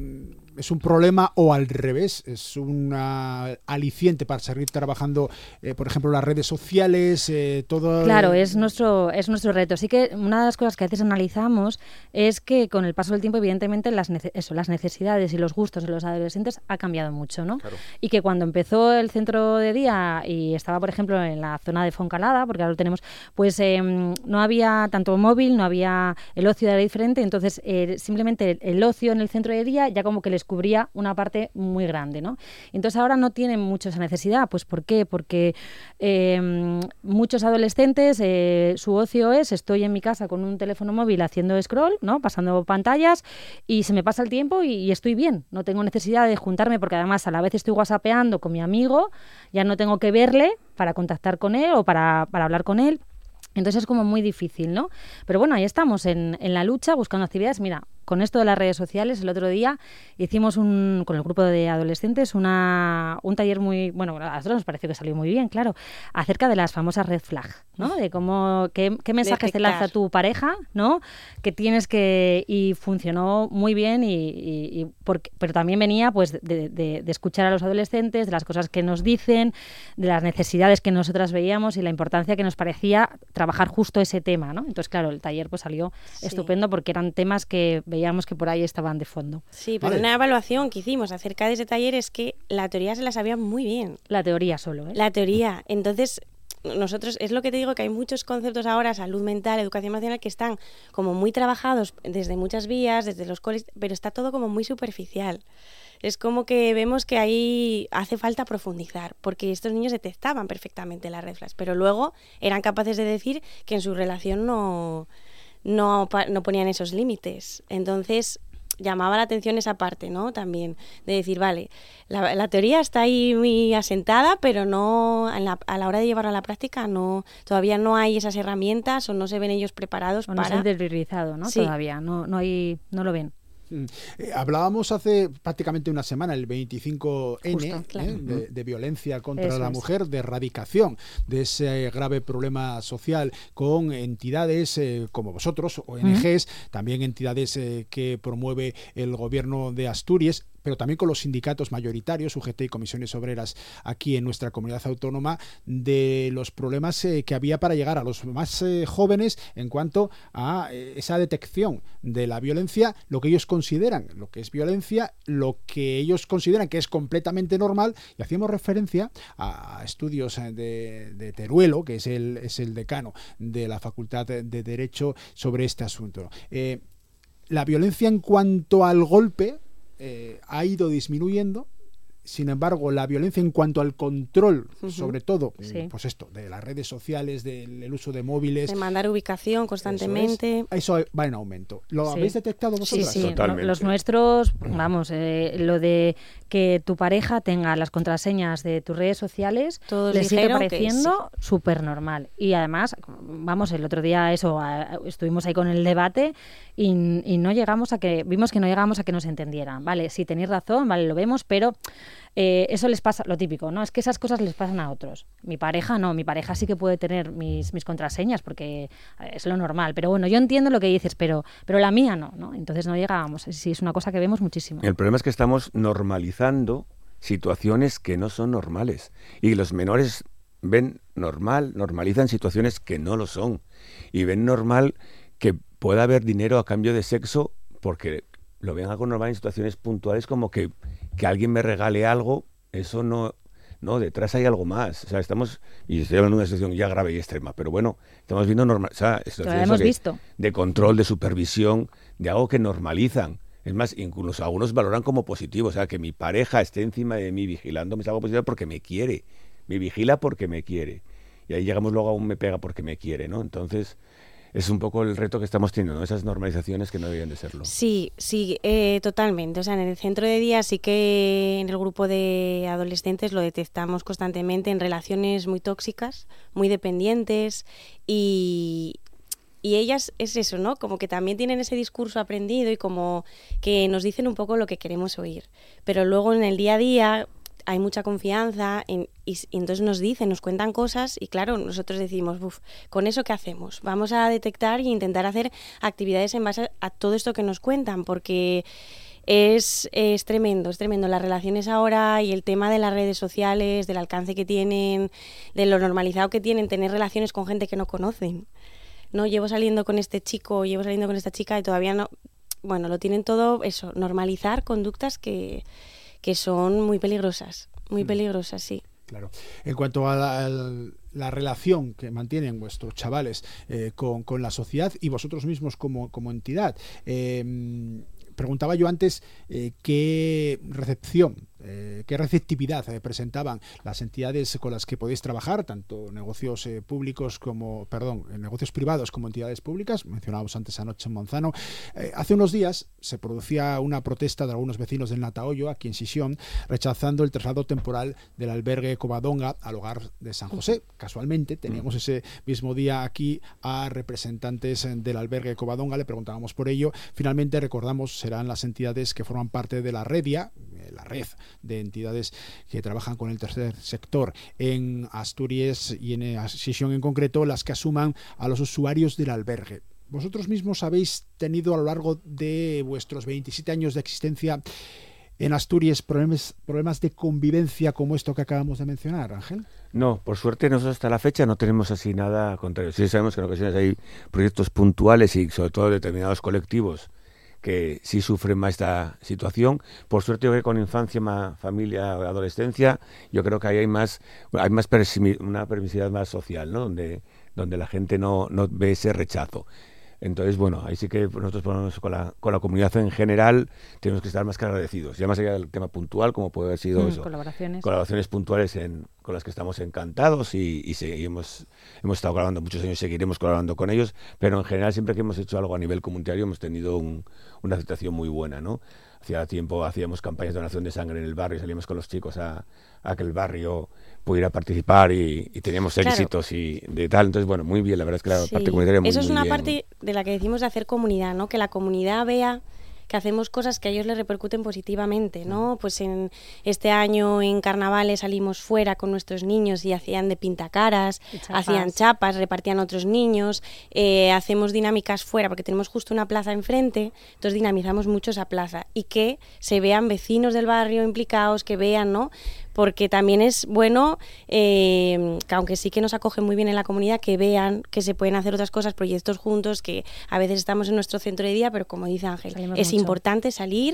es un problema o al revés, es un aliciente para seguir trabajando, eh, por ejemplo, las redes sociales, eh, todo... Claro, es nuestro, es nuestro reto. Sí que una de las cosas que a veces analizamos es que con el paso del tiempo, evidentemente, las, nece- eso, las necesidades y los gustos de los adolescentes ha cambiado mucho, ¿no? Claro. Y que cuando empezó el centro de día y estaba, por ejemplo, en la zona de Foncalada, porque ahora lo tenemos, pues eh, no había tanto móvil, no había, el ocio era diferente, entonces eh, simplemente el, el ocio en el centro de día ya como que les cubría una parte muy grande, ¿no? Entonces ahora no tienen mucho esa necesidad. Pues ¿por qué? Porque eh, muchos adolescentes, eh, su ocio es, estoy en mi casa con un teléfono móvil haciendo scroll, ¿no? Pasando pantallas y se me pasa el tiempo y, y estoy bien. No tengo necesidad de juntarme porque además a la vez estoy whatsappeando con mi amigo, ya no tengo que verle para contactar con él o para, para hablar con él. Entonces es como muy difícil, ¿no? Pero bueno, ahí estamos en, en la lucha, buscando actividades. Mira, con esto de las redes sociales, el otro día hicimos un, con el grupo de adolescentes una, un taller muy, bueno, a nosotros nos pareció que salió muy bien, claro, acerca de las famosas red flag, ¿no? De cómo, qué, qué mensajes Detectar. te lanza tu pareja, ¿no? Que tienes que, y funcionó muy bien, y, y, y porque, pero también venía pues de, de, de escuchar a los adolescentes, de las cosas que nos dicen, de las necesidades que nosotras veíamos y la importancia que nos parecía trabajar justo ese tema, ¿no? Entonces, claro, el taller pues salió Sí. estupendo porque eran temas que veíamos que por ahí estaban de fondo. Sí, pero Vale. una evaluación que hicimos acerca de ese taller es que la teoría se la sabía muy bien. La teoría solo, ¿eh? La teoría. Entonces, nosotros, es lo que te digo, que hay muchos conceptos ahora, salud mental, educación emocional, que están como muy trabajados desde muchas vías, desde los colegios, pero está todo como muy superficial. Es como que vemos que ahí hace falta profundizar, porque estos niños detectaban perfectamente las red flags, pero luego eran capaces de decir que en su relación no, no, no ponían esos límites. Entonces, llamaba la atención esa parte, ¿no? También de decir, vale, la, la teoría está ahí muy asentada, pero no en la, a la hora de llevarla a la práctica no, todavía no hay esas herramientas o no se ven ellos preparados O no para... se ha interiorizado, ¿no? Sí. Todavía, no, no, hay, no lo ven. Eh, hablábamos hace prácticamente una semana, el veinticinco ene, Justo, eh, claro. de, de violencia contra Eso la es. mujer, de erradicación de ese grave problema social con entidades eh, como vosotros, O N Ges, uh-huh. también entidades eh, que promueve el gobierno de Asturias, pero también con los sindicatos mayoritarios, U G T y comisiones obreras aquí en nuestra comunidad autónoma, de los problemas eh, que había para llegar a los más eh, jóvenes en cuanto a eh, esa detección de la violencia, lo que ellos consideran lo que es violencia, lo que ellos consideran que es completamente normal, y hacíamos referencia a estudios de, de Teruelo, que es el, es el decano de la Facultad de Derecho, sobre este asunto. Eh, la violencia en cuanto al golpe Eh, ha ido disminuyendo. Sin embargo, la violencia en cuanto al control, uh-huh. sobre todo, sí. pues esto, de las redes sociales, del el uso de móviles, de mandar ubicación constantemente, eso, es, eso va en aumento. ¿Lo sí. habéis detectado vosotros? Sí, sí. Totalmente. Los nuestros, vamos, eh, lo de que tu pareja tenga las contraseñas de tus redes sociales, todos les sigue pareciendo sí. súper normal. Y además, vamos, el otro día eso, a, estuvimos ahí con el debate y, y no llegamos a que, vimos que no llegamos a que nos entendieran. Vale, sí, tenéis razón, vale, lo vemos, pero Eh, eso les pasa, lo típico, ¿no? Es que esas cosas les pasan a otros. Mi pareja no, mi pareja sí que puede tener mis, mis contraseñas porque es lo normal. Pero bueno, yo entiendo lo que dices, pero, pero la mía no, ¿no? Entonces no llegábamos. Sí, es una cosa que vemos muchísimo. El problema es que estamos normalizando situaciones que no son normales. Y los menores ven normal, normalizan situaciones que no lo son. Y ven normal que pueda haber dinero a cambio de sexo porque lo ven algo normal en situaciones puntuales, como que que alguien me regale algo, eso no, no, detrás hay algo más. O sea, estamos, y estoy hablando de una situación ya grave y extrema, pero bueno, estamos viendo normal, o sea, lo hemos de, visto. de control, de supervisión, de algo que normalizan. Es más, incluso algunos valoran como positivo, o sea, que mi pareja esté encima de mí vigilándome es algo positivo porque me quiere, me vigila porque me quiere. Y ahí llegamos luego a un me pega porque me quiere, ¿no? Entonces es un poco el reto que estamos teniendo, ¿no? Esas normalizaciones que no deberían de serlo. Sí, sí, eh, totalmente. O sea, en el centro de día sí que en el grupo de adolescentes lo detectamos constantemente en relaciones muy tóxicas, muy dependientes y, y ellas es eso, ¿no? Como que también tienen ese discurso aprendido y como que nos dicen un poco lo que queremos oír. Pero luego en el día a día hay mucha confianza en, y, y entonces nos dicen, nos cuentan cosas y claro, nosotros decimos, buf, ¿con eso qué hacemos? Vamos a detectar e intentar hacer actividades en base a todo esto que nos cuentan, porque es, es tremendo, es tremendo. Las relaciones ahora y el tema de las redes sociales, del alcance que tienen, de lo normalizado que tienen tener relaciones con gente que no conocen. No, llevo saliendo con este chico, llevo saliendo con esta chica y todavía no... Bueno, lo tienen todo, eso, normalizar conductas que, que son muy peligrosas, muy peligrosas, sí. Claro. En cuanto a la, el, la relación que mantienen vuestros chavales eh, con, con la sociedad y vosotros mismos como, como entidad, eh, preguntaba yo antes eh, qué recepción, eh, qué receptividad eh, presentaban las entidades con las que podéis trabajar, tanto negocios eh, públicos como, perdón, negocios privados como entidades públicas. Mencionábamos antes anoche en Monzano. Eh, hace unos días se producía una protesta de algunos vecinos del Natahoyo, aquí en Sisión, rechazando el traslado temporal del albergue Covadonga al hogar de San José. Casualmente teníamos ese mismo día aquí a representantes del albergue Covadonga, le preguntábamos por ello. Finalmente recordamos, serán las entidades que forman parte de la REDIA, la red de entidades que trabajan con el tercer sector en Asturias y en Sisión en concreto, las que asuman a los usuarios del albergue. Vosotros mismos habéis tenido a lo largo de vuestros veintisiete años de existencia en Asturias problemas, problemas de convivencia como esto que acabamos de mencionar, Ángel. No, por suerte nosotros hasta la fecha no tenemos así nada contrario. Sí sabemos que en ocasiones hay proyectos puntuales y sobre todo determinados colectivos que sí sufren más esta situación. Por suerte, yo creo que con infancia, más familia, adolescencia, yo creo que ahí hay más, hay más persimi- una permisividad más social, ¿no? Donde, donde la gente no, no ve ese rechazo. Entonces, bueno, ahí sí que nosotros ponemos con la, con la comunidad en general tenemos que estar más que agradecidos. Ya más allá del tema puntual, como puede haber sido mm, eso, colaboraciones. colaboraciones puntuales en, con las que estamos encantados y, y, se, y hemos, hemos estado colaborando muchos años, seguiremos colaborando con ellos, pero en general siempre que hemos hecho algo a nivel comunitario hemos tenido un, una aceptación muy buena, ¿no? Hacía tiempo hacíamos campañas de donación de sangre en el barrio, salíamos con los chicos a, a que el barrio pudiera participar y, y teníamos éxitos claro. y de tal. Entonces, bueno, muy bien, la verdad es que la sí. parte comunitaria muy bien. Eso es muy una bien. parte de la que decimos de hacer comunidad, ¿no? Que la comunidad vea que hacemos cosas que a ellos les repercuten positivamente, ¿no? Pues en este año en carnavales salimos fuera con nuestros niños y hacían de pintacaras, chapas. hacían chapas, repartían a otros niños, eh, hacemos dinámicas fuera porque tenemos justo una plaza enfrente, entonces dinamizamos mucho esa plaza y que se vean vecinos del barrio implicados, que vean, ¿no? Porque también es bueno, eh, que aunque sí que nos acogen muy bien en la comunidad, que vean que se pueden hacer otras cosas, proyectos juntos, que a veces estamos en nuestro centro de día, pero como dice Ángel, Salimos es mucho. importante salir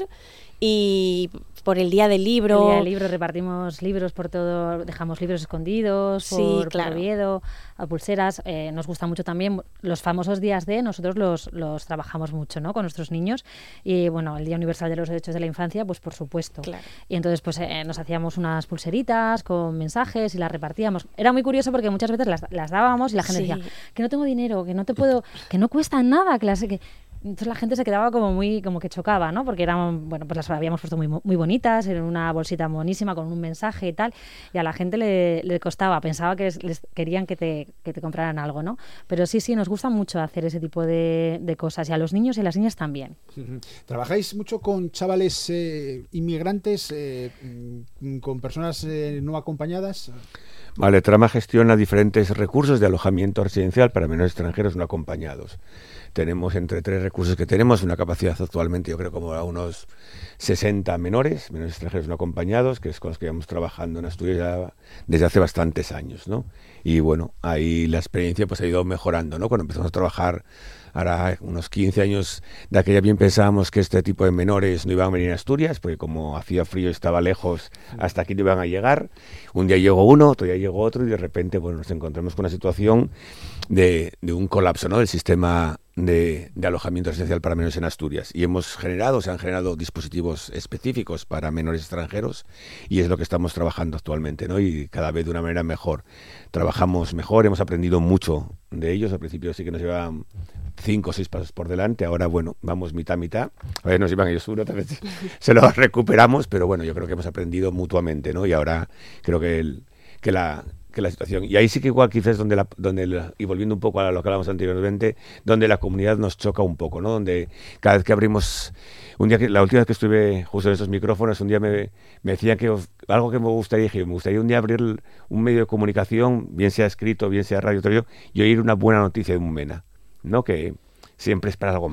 y por el día del libro. El día del libro repartimos libros por todo, dejamos libros escondidos por, sí, claro. por Oviedo, a pulseras. Eh, nos gusta mucho también los famosos días de, nosotros los, los trabajamos mucho, ¿no? Con nuestros niños. Y bueno, el Día Universal de los Derechos de la Infancia, pues por supuesto. Claro. Y entonces pues eh, nos hacíamos unas pulseritas con mensajes y las repartíamos. Era muy curioso porque muchas veces las, las dábamos y la gente sí. decía que no tengo dinero, que no te puedo, que no cuestan nada, que las que entonces la gente se quedaba como muy como que chocaba, ¿no? Porque eran, bueno, pues las habíamos puesto muy muy bonitas, en una bolsita monísima con un mensaje y tal, y a la gente le, le costaba, pensaba que les querían que te, que te compraran algo, ¿no? Pero sí, sí, nos gusta mucho hacer ese tipo de, de cosas, y a los niños y a las niñas también. ¿Trabajáis mucho con chavales eh, inmigrantes, eh, con personas eh, no acompañadas? Vale, Trama gestiona diferentes recursos de alojamiento residencial para menores extranjeros no acompañados. Tenemos entre tres recursos que tenemos, una capacidad actualmente, yo creo, como a unos sesenta menores, menores extranjeros no acompañados, que es con los que llevamos trabajando en Asturias ya desde hace bastantes años, ¿no? Y bueno, ahí la experiencia pues ha ido mejorando, ¿no? Cuando empezamos a trabajar, ahora unos quince años de aquella, bien pensábamos que este tipo de menores no iban a venir a Asturias, porque como hacía frío y estaba lejos, hasta aquí no iban a llegar. Un día llegó uno, otro día llegó otro, y de repente bueno, nos encontramos con una situación de, de un colapso, ¿no? Del sistema de, de alojamiento residencial para menores en Asturias. Y hemos generado, se han generado dispositivos específicos para menores extranjeros, y es lo que estamos trabajando actualmente, ¿no? Y cada vez de una manera mejor. Trabajamos mejor, hemos aprendido mucho de ellos. Al principio sí que nos llevaban cinco o seis pasos por delante, ahora bueno, vamos mitad mitad, a veces nos llevan ellos uno, tal vez se lo recuperamos, pero bueno, yo creo que hemos aprendido mutuamente, ¿no? Y ahora creo que, el, que la que la situación, y ahí sí que igual quizás donde la, donde la, y volviendo un poco a lo que hablábamos anteriormente, donde la comunidad nos choca un poco, ¿no? Donde cada vez que abrimos, un día que, la última vez que estuve justo en esos micrófonos, un día me, me decían que algo que me gustaría, dije, me gustaría un día abrir un medio de comunicación, bien sea escrito, bien sea radio, y oír una buena noticia de un MENA, ¿no? Que siempre es para algo malo.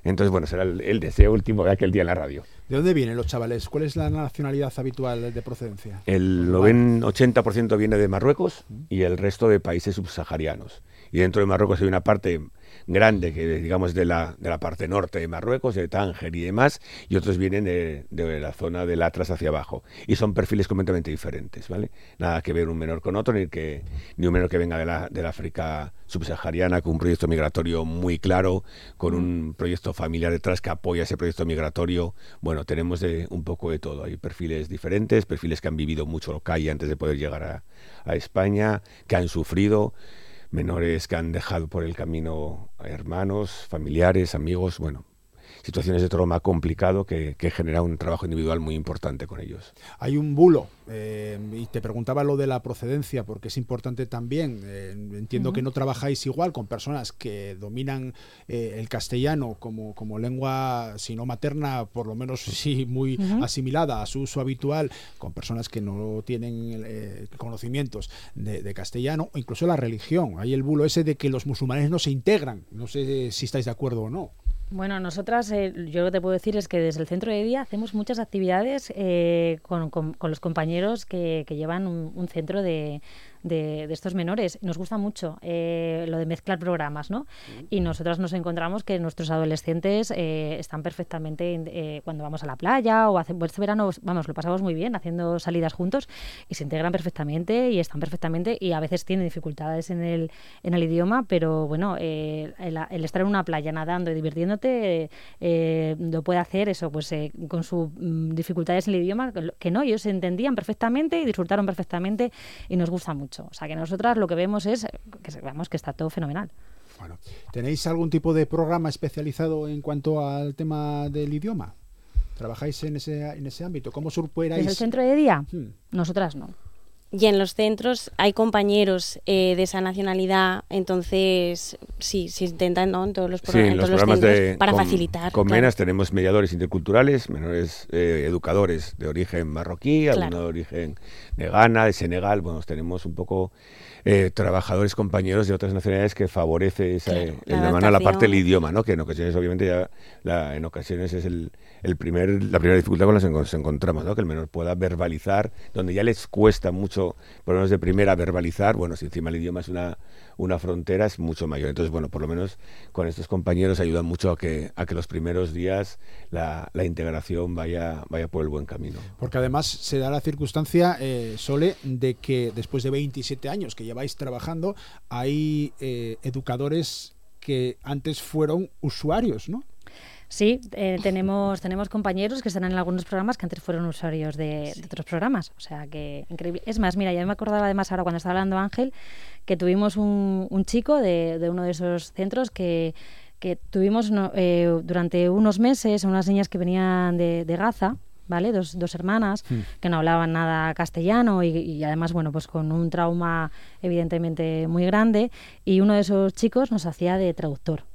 Entonces, bueno, será el, el deseo último de aquel día en la radio. ¿De dónde vienen los chavales? ¿Cuál es la nacionalidad habitual de procedencia? El noventa, ochenta por ciento viene de Marruecos y el resto de países subsaharianos. Y dentro de Marruecos hay una parte grande, que digamos de la, de la parte norte de Marruecos, de Tánger y demás, y otros vienen de, de la zona del Atlas hacia abajo. Y son perfiles completamente diferentes, ¿vale? Nada que ver un menor con otro, ni, que, ni un menor que venga de la, de la África subsahariana, con un proyecto migratorio muy claro, con un proyecto familiar detrás que apoya ese proyecto migratorio. Bueno, tenemos de, un poco de todo. Hay perfiles diferentes, perfiles que han vivido mucho lo calle antes de poder llegar a, a España, que han sufrido, menores que han dejado por el camino a hermanos, familiares, amigos, bueno, situaciones de trauma complicado que, que genera un trabajo individual muy importante con ellos. Hay un bulo, eh, y te preguntaba lo de la procedencia, porque es importante también. Eh, entiendo uh-huh. que no trabajáis igual con personas que dominan eh, el castellano como, como lengua, si no materna, por lo menos sí muy uh-huh. asimilada a su uso habitual, con personas que no tienen eh, conocimientos de, de castellano, o incluso la religión. Hay el bulo ese de que los musulmanes no se integran. No sé si estáis de acuerdo o no. Bueno, nosotras, eh, yo lo que te puedo decir es que desde el centro de día hacemos muchas actividades eh, con, con, con los compañeros que, que llevan un, un centro de, de, de estos menores. Nos gusta mucho eh, lo de mezclar programas, ¿no? Y nosotras nos encontramos que nuestros adolescentes eh, están perfectamente eh, cuando vamos a la playa o hace, este verano, vamos, lo pasamos muy bien haciendo salidas juntos y se integran perfectamente y están perfectamente y a veces tienen dificultades en el, en el idioma, pero bueno, eh, el, el estar en una playa nadando y divirtiéndote Eh, eh, lo puede hacer eso pues eh, con sus mm, dificultades en el idioma, que no, ellos se entendían perfectamente y disfrutaron perfectamente y nos gusta mucho. O sea que nosotras lo que vemos es que vemos que está todo fenomenal. Bueno, ¿tenéis algún tipo de programa especializado en cuanto al tema del idioma? ¿Trabajáis en ese, en ese ámbito? ¿Cómo superáis? ¿Desde el centro de día? Hmm. Nosotras no. Y en los centros hay compañeros eh, de esa nacionalidad, entonces sí, se intentan, ¿no? En todos los, sí, en en los todos programas los centros de, para con, facilitar. Con claro. MENAS tenemos mediadores interculturales, menores eh, educadores de origen marroquí, Claro. algunos de origen de Ghana, de Senegal. Bueno, tenemos un poco eh, trabajadores, compañeros de otras nacionalidades que favorece esa, Claro, eh, la la mano a la parte del adaptación. idioma, ¿no? Que en ocasiones, obviamente, ya la, en ocasiones es el, el primer, la primera dificultad con la que nos encontramos, ¿no? Que el menor pueda verbalizar, donde ya les cuesta mucho, por lo menos de primera, verbalizar. Bueno, si encima el idioma es una, una frontera, es mucho mayor. Entonces, bueno, por lo menos con estos compañeros ayudan mucho a que, a que los primeros días la, la integración vaya, vaya por el buen camino. Porque además se da la circunstancia, eh, Sole, de que después de veintisiete años que lleváis trabajando, hay eh, educadores que antes fueron usuarios, ¿no? Sí, eh, tenemos tenemos compañeros que están en algunos programas que antes fueron usuarios de, sí. de otros programas, o sea que increíble. Es más, mira, ya me acordaba además ahora cuando estaba hablando Ángel, que tuvimos un, un chico de, de uno de esos centros que, que tuvimos no, eh, durante unos meses, unas niñas que venían de, de Gaza, ¿vale? Dos, dos hermanas mm. que no hablaban nada castellano y, y además, bueno, pues con un trauma evidentemente muy grande, y uno de esos chicos nos hacía de traductor.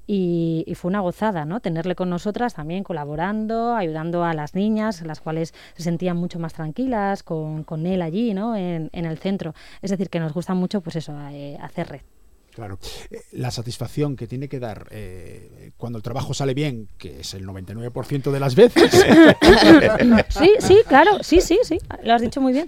Y, y fue una gozada, ¿no? Tenerle con nosotras también colaborando, ayudando a las niñas, las cuales se sentían mucho más tranquilas con, con él allí, ¿no? En, en el centro. Es decir, que nos gusta mucho, pues eso, eh, hacer red. Claro. Eh, la satisfacción que tiene que dar eh, cuando el trabajo sale bien, que es el noventa y nueve por ciento de las veces. Sí, sí, claro, sí, sí, sí, lo has dicho muy bien.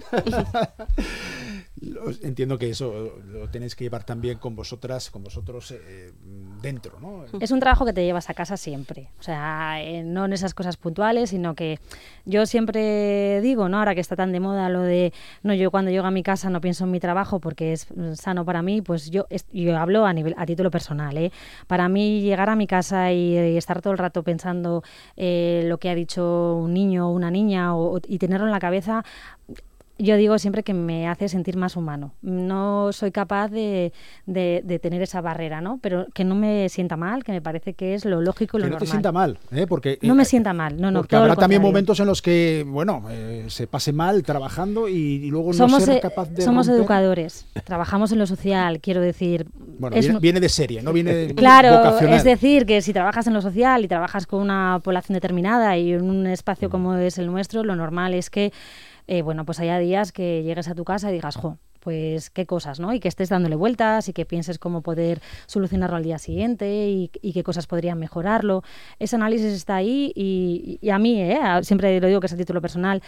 Entiendo que eso lo tenéis que llevar también con vosotras, con vosotros eh, dentro, ¿no? Es un trabajo que te llevas a casa siempre, o sea, eh, no en esas cosas puntuales, sino que yo siempre digo, ¿no? Ahora que está tan de moda lo de, no, yo cuando llego a mi casa no pienso en mi trabajo porque es sano para mí, pues yo, yo hablo a nivel a título personal, ¿eh? Para mí llegar a mi casa y, y estar todo el rato pensando eh, lo que ha dicho un niño o una niña o, y tenerlo en la cabeza, yo digo siempre que me hace sentir más humano. No soy capaz de, de, de tener esa barrera, ¿no? Pero que no me sienta mal, que me parece que es lo lógico y lo normal. Que no te sienta mal, ¿eh? Porque, no me sienta mal, no, no. Porque habrá también momentos en los que, bueno, eh, se pase mal trabajando y, y luego no somos, ser capaz de Somos romper. Educadores, trabajamos en lo social, quiero decir... Bueno, es, viene, viene de serie, no viene de claro, vocacional. Es decir, que si trabajas en lo social y trabajas con una población determinada y en un espacio como es el nuestro, lo normal es que Eh, bueno, pues haya días que llegues a tu casa y digas, jo, pues qué cosas, ¿no? Y que estés dándole vueltas y que pienses cómo poder solucionarlo al día siguiente y, y qué cosas podrían mejorarlo. Ese análisis está ahí y, y a mí, ¿eh? siempre lo digo que es a título personal,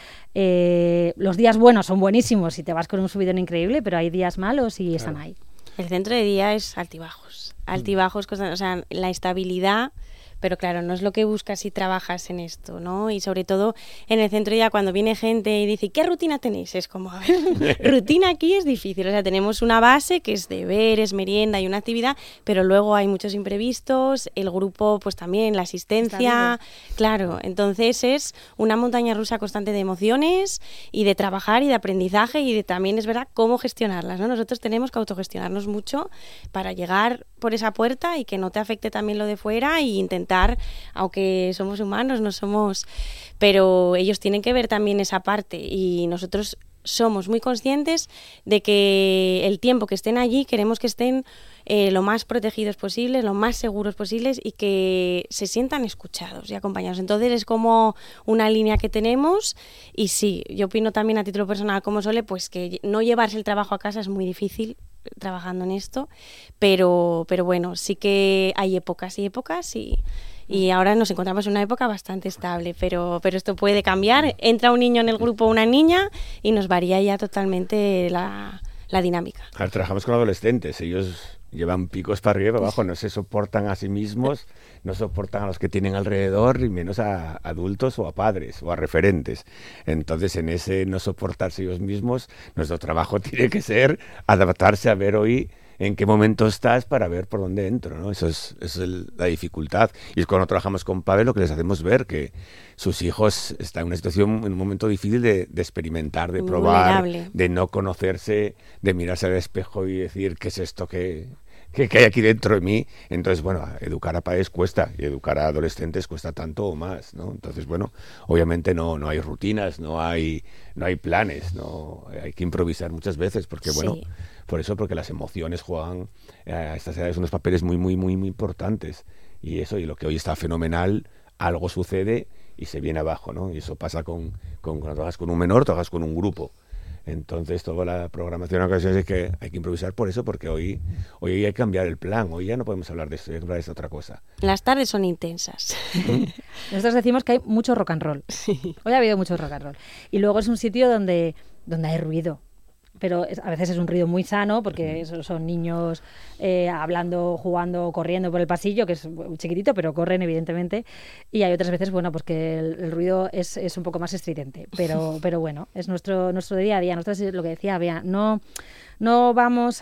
eh, los días buenos son buenísimos y te vas con un subidón increíble, pero hay días malos y claro. están ahí. El centro de día es altibajos, altibajos, mm. o sea, la estabilidad, pero claro, no es lo que buscas si trabajas en esto, ¿no? Y sobre todo en el centro de día, cuando viene gente y dice, ¿qué rutina tenéis? Es como, a ver, rutina aquí es difícil, o sea, tenemos una base que es deberes, merienda y una actividad, pero luego hay muchos imprevistos, el grupo pues también, la asistencia, claro, entonces es una montaña rusa constante de emociones y de trabajar y de aprendizaje y de también, es verdad, cómo gestionarlas, ¿no? Nosotros tenemos que autogestionarnos mucho para llegar por esa puerta y que no te afecte también lo de fuera y intentar, aunque somos humanos, no somos, pero ellos tienen que ver también esa parte y nosotros somos muy conscientes de que el tiempo que estén allí queremos que estén eh, lo más protegidos posibles, lo más seguros posibles y que se sientan escuchados y acompañados. Entonces es como una línea que tenemos y sí, yo opino también a título personal como Sole, pues que no llevarse el trabajo a casa es muy difícil trabajando en esto, pero, pero bueno, sí que hay épocas y épocas y... Y ahora nos encontramos en una época bastante estable, pero, pero esto puede cambiar. Entra un niño en el grupo o una niña y nos varía ya totalmente la, la dinámica. Claro, trabajamos con adolescentes, ellos llevan picos para arriba y para abajo, no se soportan a sí mismos, no soportan a los que tienen alrededor y menos a adultos o a padres o a referentes. Entonces, en ese no soportarse ellos mismos, nuestro trabajo tiene que ser adaptarse a ver hoy en qué momento estás para ver por dónde entro, ¿no? Eso es, eso es el, la dificultad. Y es cuando trabajamos con Pavel lo que les hacemos ver que sus hijos están en una situación, en un momento difícil de, de experimentar, de probar, de no conocerse, de mirarse al espejo y decir, ¿qué es esto que, que, que hay aquí dentro de mí? Entonces, bueno, educar a padres cuesta y educar a adolescentes cuesta tanto o más, ¿no? Entonces, bueno, obviamente no, no hay rutinas, no hay, no hay planes, no hay que improvisar muchas veces porque, bueno... Sí. Por eso, porque las emociones juegan eh, a estas edades unos papeles muy, muy, muy, muy importantes. Y eso, y lo que hoy está fenomenal, algo sucede y se viene abajo, ¿no? Y eso pasa con, con cuando trabajas con un menor, trabajas con un grupo. Entonces, toda la programación en ocasiones es que hay que improvisar por eso, porque hoy, hoy hay que cambiar el plan. Hoy ya no podemos hablar de eso, hay que hablar de esta otra cosa. Las tardes son intensas. Nosotros decimos que hay mucho rock and roll. Sí. Hoy ha habido mucho rock and roll. Y luego es un sitio donde, donde hay ruido. Pero es, a veces es un ruido muy sano porque son, son niños eh, hablando, jugando, corriendo por el pasillo, que es chiquitito, pero corren evidentemente. Y hay otras veces, bueno, pues que el, el ruido es, es un poco más estridente. Pero, pero bueno, es nuestro, nuestro día a día. Nosotros, lo que decía Bea, no... No vamos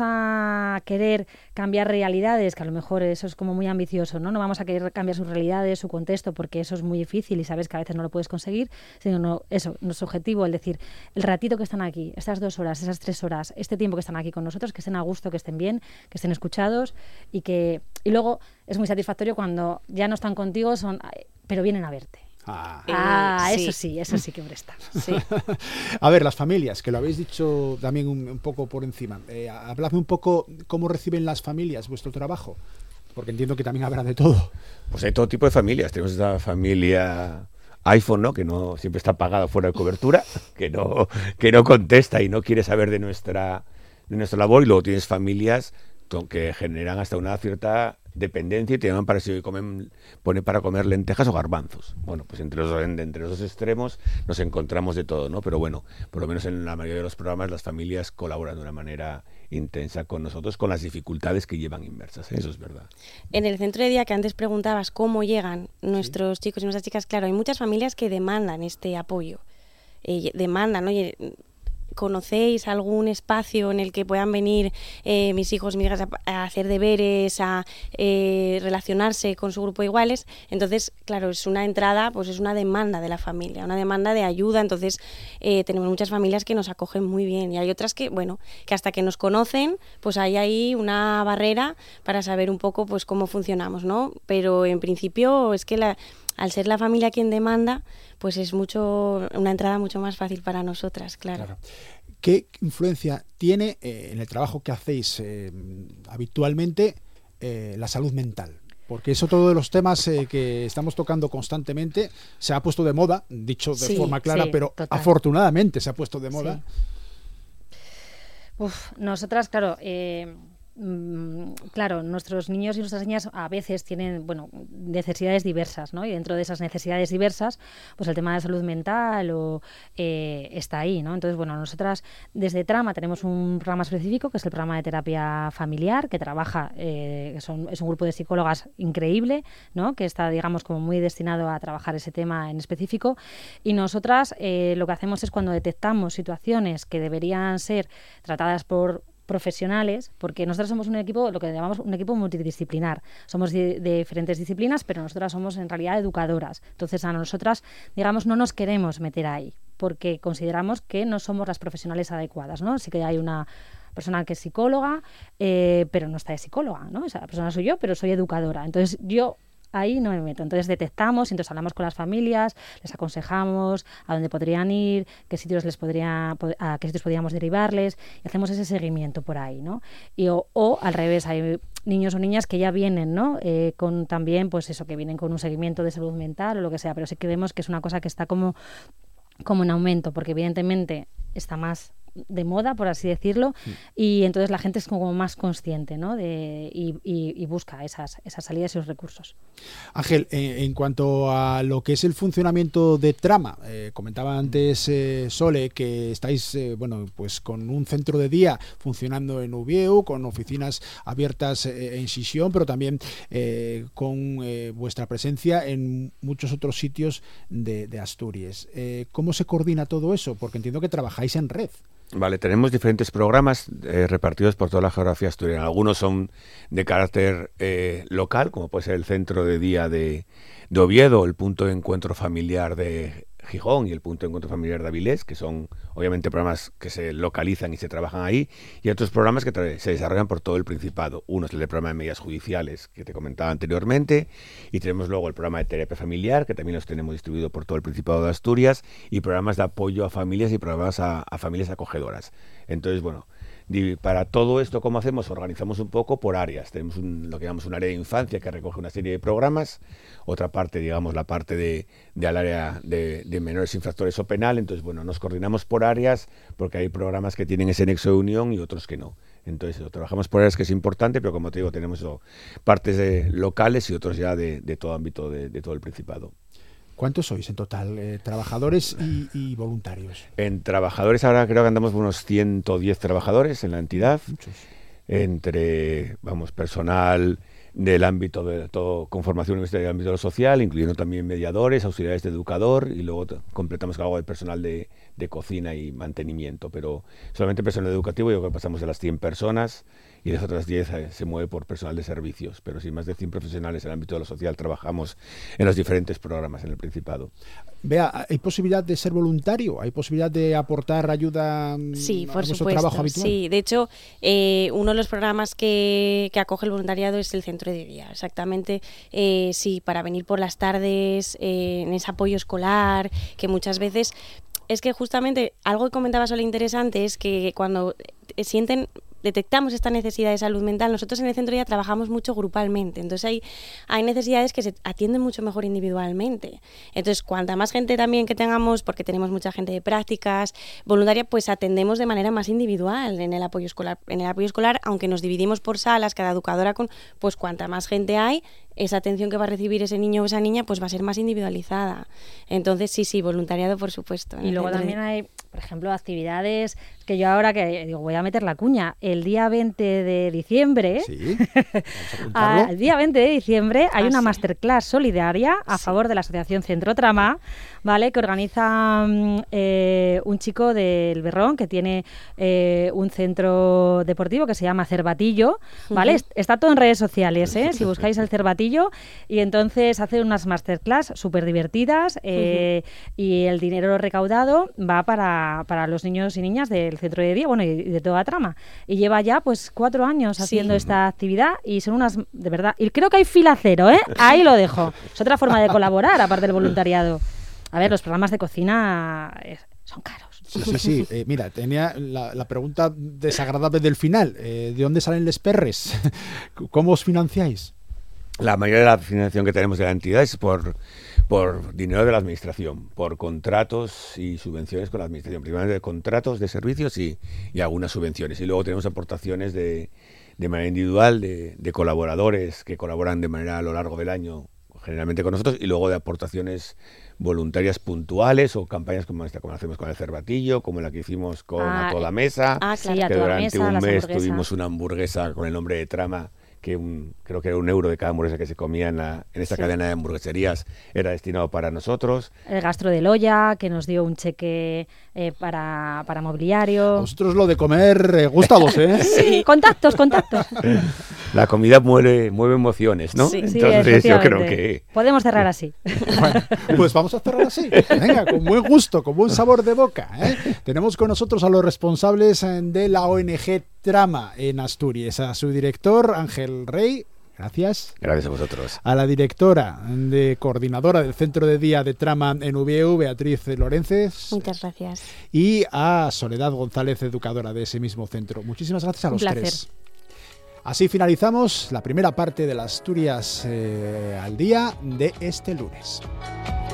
a querer cambiar realidades, que a lo mejor eso es como muy ambicioso, ¿no? No vamos a querer cambiar sus realidades, su contexto, porque eso es muy difícil y sabes que a veces no lo puedes conseguir, sino no, eso, nuestro objetivo, el decir, el ratito que están aquí, estas dos horas, esas tres horas, este tiempo que están aquí con nosotros, que estén a gusto, que estén bien, que estén escuchados y que y luego es muy satisfactorio cuando ya no están contigo, son pero vienen a verte. Ah, ah sí. eso sí, eso sí que presta. Sí. A ver, las familias, que lo habéis dicho también un, un poco por encima. Eh, habladme un poco cómo reciben las familias vuestro trabajo, porque entiendo que también habrá de todo. Pues hay todo tipo de familias. Tenemos esta familia iPhone, ¿no? Que no siempre está apagada fuera de cobertura, que no, que no contesta y no quiere saber de nuestra, de nuestra labor. Y luego tienes familias que generan hasta una cierta dependencia y te llaman para si comen, pone para comer lentejas o garbanzos. Bueno, pues entre los, entre los dos extremos nos encontramos de todo, ¿no? Pero bueno, por lo menos en la mayoría de los programas las familias colaboran de una manera intensa con nosotros, con las dificultades que llevan inmersas, ¿eh? Eso es verdad. En el centro de día que antes preguntabas cómo llegan nuestros sí. chicos y nuestras chicas, claro, hay muchas familias que demandan este apoyo, eh, demandan, oye, ¿conocéis algún espacio en el que puedan venir eh, mis hijos, mis hijas a, a hacer deberes, a eh, relacionarse con su grupo de iguales? Entonces, claro, es una entrada, pues es una demanda de la familia, una demanda de ayuda. Entonces, eh, tenemos muchas familias que nos acogen muy bien y hay otras que, bueno, que hasta que nos conocen, pues hay ahí una barrera para saber un poco, pues cómo funcionamos, ¿no? Pero en principio es que la... al ser la familia quien demanda, pues es mucho una entrada mucho más fácil para nosotras, claro. claro. ¿Qué influencia tiene eh, en el trabajo que hacéis eh, habitualmente eh, la salud mental? Porque eso, todos los temas eh, que estamos tocando constantemente, se ha puesto de moda, dicho de sí, forma clara, sí, pero total. afortunadamente se ha puesto de moda. Sí. Uf, nosotras, claro, eh, mm, claro, nuestros niños y nuestras niñas a veces tienen, bueno, necesidades diversas, ¿no? Y dentro de esas necesidades diversas, pues el tema de salud mental o, eh, está ahí, ¿no? Entonces, bueno, nosotras desde Trama tenemos un programa específico, que es el programa de terapia familiar, que trabaja, eh, que son, es un grupo de psicólogas increíble, ¿no? Que está, digamos, como muy destinado a trabajar ese tema en específico. Y nosotras eh, lo que hacemos es cuando detectamos situaciones que deberían ser tratadas por profesionales, porque nosotros somos un equipo, lo que llamamos un equipo multidisciplinar. Somos de, de diferentes disciplinas, pero nosotras somos en realidad educadoras. Entonces a nosotras, digamos, no nos queremos meter ahí, porque consideramos que no somos las profesionales adecuadas, ¿no? Sí que hay una persona que es psicóloga, eh, pero no está de psicóloga, ¿no? Esa persona soy yo, pero soy educadora. Entonces yo ahí no me meto. Entonces detectamos, entonces hablamos con las familias, les aconsejamos a dónde podrían ir, qué sitios les podría, a qué sitios podríamos derivarles, y hacemos ese seguimiento por ahí, ¿no? Y o, o al revés, hay niños o niñas que ya vienen, ¿no? Eh, con también, pues eso, que vienen con un seguimiento de salud mental o lo que sea, pero sí que vemos que es una cosa que está como, como en aumento, porque evidentemente está más de moda, por así decirlo, sí. Y entonces la gente es como más consciente, ¿no? De, y, y, y busca esas, esas salidas y esos recursos. Ángel, eh, en cuanto a lo que es el funcionamiento de Trama, eh, comentaba antes eh, Sole que estáis, eh, bueno, pues con un centro de día funcionando en Ubieu, con oficinas abiertas eh, en Sisión, pero también eh, con eh, vuestra presencia en muchos otros sitios de, de Asturias. Eh, ¿Cómo se coordina todo eso? Porque entiendo que trabajáis en red. Vale, tenemos diferentes programas eh, repartidos por toda la geografía asturiana. Algunos son de carácter eh, local, como puede ser el centro de día de, de Oviedo, el punto de encuentro familiar de Gijón y el punto de encuentro familiar de Avilés, que son obviamente programas que se localizan y se trabajan ahí, y otros programas que tra- se desarrollan por todo el Principado. Uno es el de programa de medidas judiciales, que te comentaba anteriormente, y tenemos luego el programa de terapia familiar, que también los tenemos distribuido por todo el Principado de Asturias, y programas de apoyo a familias y programas a, a familias acogedoras. Entonces, bueno, para todo esto, ¿cómo hacemos? Organizamos un poco por áreas. Tenemos un, lo que llamamos un área de infancia que recoge una serie de programas, otra parte, digamos, la parte de, de al área de, de menores infractores o penal. Entonces, bueno, nos coordinamos por áreas porque hay programas que tienen ese nexo de unión y otros que no. Entonces, lo trabajamos por áreas, que es importante, pero como te digo, tenemos eso, partes de locales y otros ya de, de todo ámbito de, de todo el Principado. ¿Cuántos sois en total? Eh, ¿Trabajadores y, y voluntarios? En trabajadores ahora creo que andamos unos ciento diez trabajadores en la entidad. Muchos. Entre, vamos, personal del ámbito de todo, con formación universitaria del ámbito social, incluyendo también mediadores, auxiliares de educador, y luego t- completamos con algo de personal de, de cocina y mantenimiento, pero solamente personal educativo. Yo creo que pasamos de las cien personas, y de las otras diez eh, se mueve por personal de servicios, pero sí, más de cien profesionales en el ámbito de lo social trabajamos en los diferentes programas en el Principado. Vea, ¿hay posibilidad de ser voluntario? ¿Hay posibilidad de aportar ayuda sí, a por vuestro supuesto, trabajo habitual? Sí, de hecho, eh, uno de los programas que, que acoge el voluntariado es el centro de día. Exactamente, eh, sí, para venir por las tardes, eh, en ese apoyo escolar, que muchas veces... Es que justamente algo que comentaba Sole interesante es que cuando sienten... detectamos esta necesidad de salud mental, nosotros en el centro ya trabajamos mucho grupalmente, entonces hay, hay necesidades que se atienden mucho mejor individualmente. Entonces, cuanta más gente también que tengamos, porque tenemos mucha gente de prácticas voluntaria, pues atendemos de manera más individual en el apoyo escolar. En el apoyo escolar, aunque nos dividimos por salas, cada educadora con, pues cuanta más gente hay, esa atención que va a recibir ese niño o esa niña pues va a ser más individualizada. Entonces, sí, sí, voluntariado, por supuesto. Y luego también de... hay, por ejemplo, actividades que yo ahora que digo, voy a meter la cuña, el día veinte de diciembre, sí, el día veinte de diciembre hay ah, una sí. masterclass solidaria a sí. favor de la Asociación Centro Trama, ¿vale? Que organiza eh, un chico del Berrón que tiene eh, un centro deportivo que se llama Cervatillo, ¿vale? Uh-huh. Está todo en redes sociales, ¿eh? Si buscáis el Cervatillo, y entonces hace unas masterclass súper divertidas eh, uh-huh. y el dinero recaudado va para, para los niños y niñas del centro de día, bueno, y de toda Trama. Y lleva ya pues cuatro años haciendo sí. esta actividad y son unas, de verdad, y creo que hay fila cero, ¿eh? Ahí lo dejo. Es otra forma de colaborar, aparte del voluntariado. A ver, los programas de cocina eh, son caros. Sí, sí, sí. Eh, mira, tenía la, la pregunta desagradable del final. Eh, ¿De dónde salen les perres? ¿Cómo os financiáis? La mayoría de la financiación que tenemos de la entidad es por, por dinero de la administración, por contratos y subvenciones con la administración, primero de contratos de servicios y, y algunas subvenciones. Y luego tenemos aportaciones de, de manera individual de, de colaboradores que colaboran de manera a lo largo del año, generalmente con nosotros, y luego de aportaciones voluntarias puntuales o campañas como esta, como hacemos con el Cervatillo, como la que hicimos con Ah, A Toda Mesa, Ah, Sí, claro. a que toda durante mesa, un las mes hamburguesas. tuvimos una hamburguesa con el nombre de Trama, que un, creo que era un euro de cada hamburguesa que se comía en, la, en esta Sí. cadena de hamburgueserías era destinado para nosotros. El Gastro de Loya, que nos dio un cheque eh, para, para A mobiliario. vosotros lo de comer eh, gusta a vos, ¿eh? Sí. Contactos, contactos. La comida mueve, mueve emociones, ¿no? Sí. Sí, Entonces yo creo efectivamente. que... Podemos cerrar así. Bueno, pues vamos a cerrar así. Venga, con buen gusto, con buen sabor de boca, ¿eh? Tenemos con nosotros a los responsables eh, de la O N G Trama en Asturias, a su director Ángel Rey. Gracias. Gracias a vosotros. A la directora de coordinadora del Centro de Día de Trama en U V E U, Beatriz Lorences. Muchas gracias. Y a Soledad González, educadora de ese mismo centro. Muchísimas gracias a Un los placer. tres. Así finalizamos la primera parte de las Asturias eh, al día de este lunes.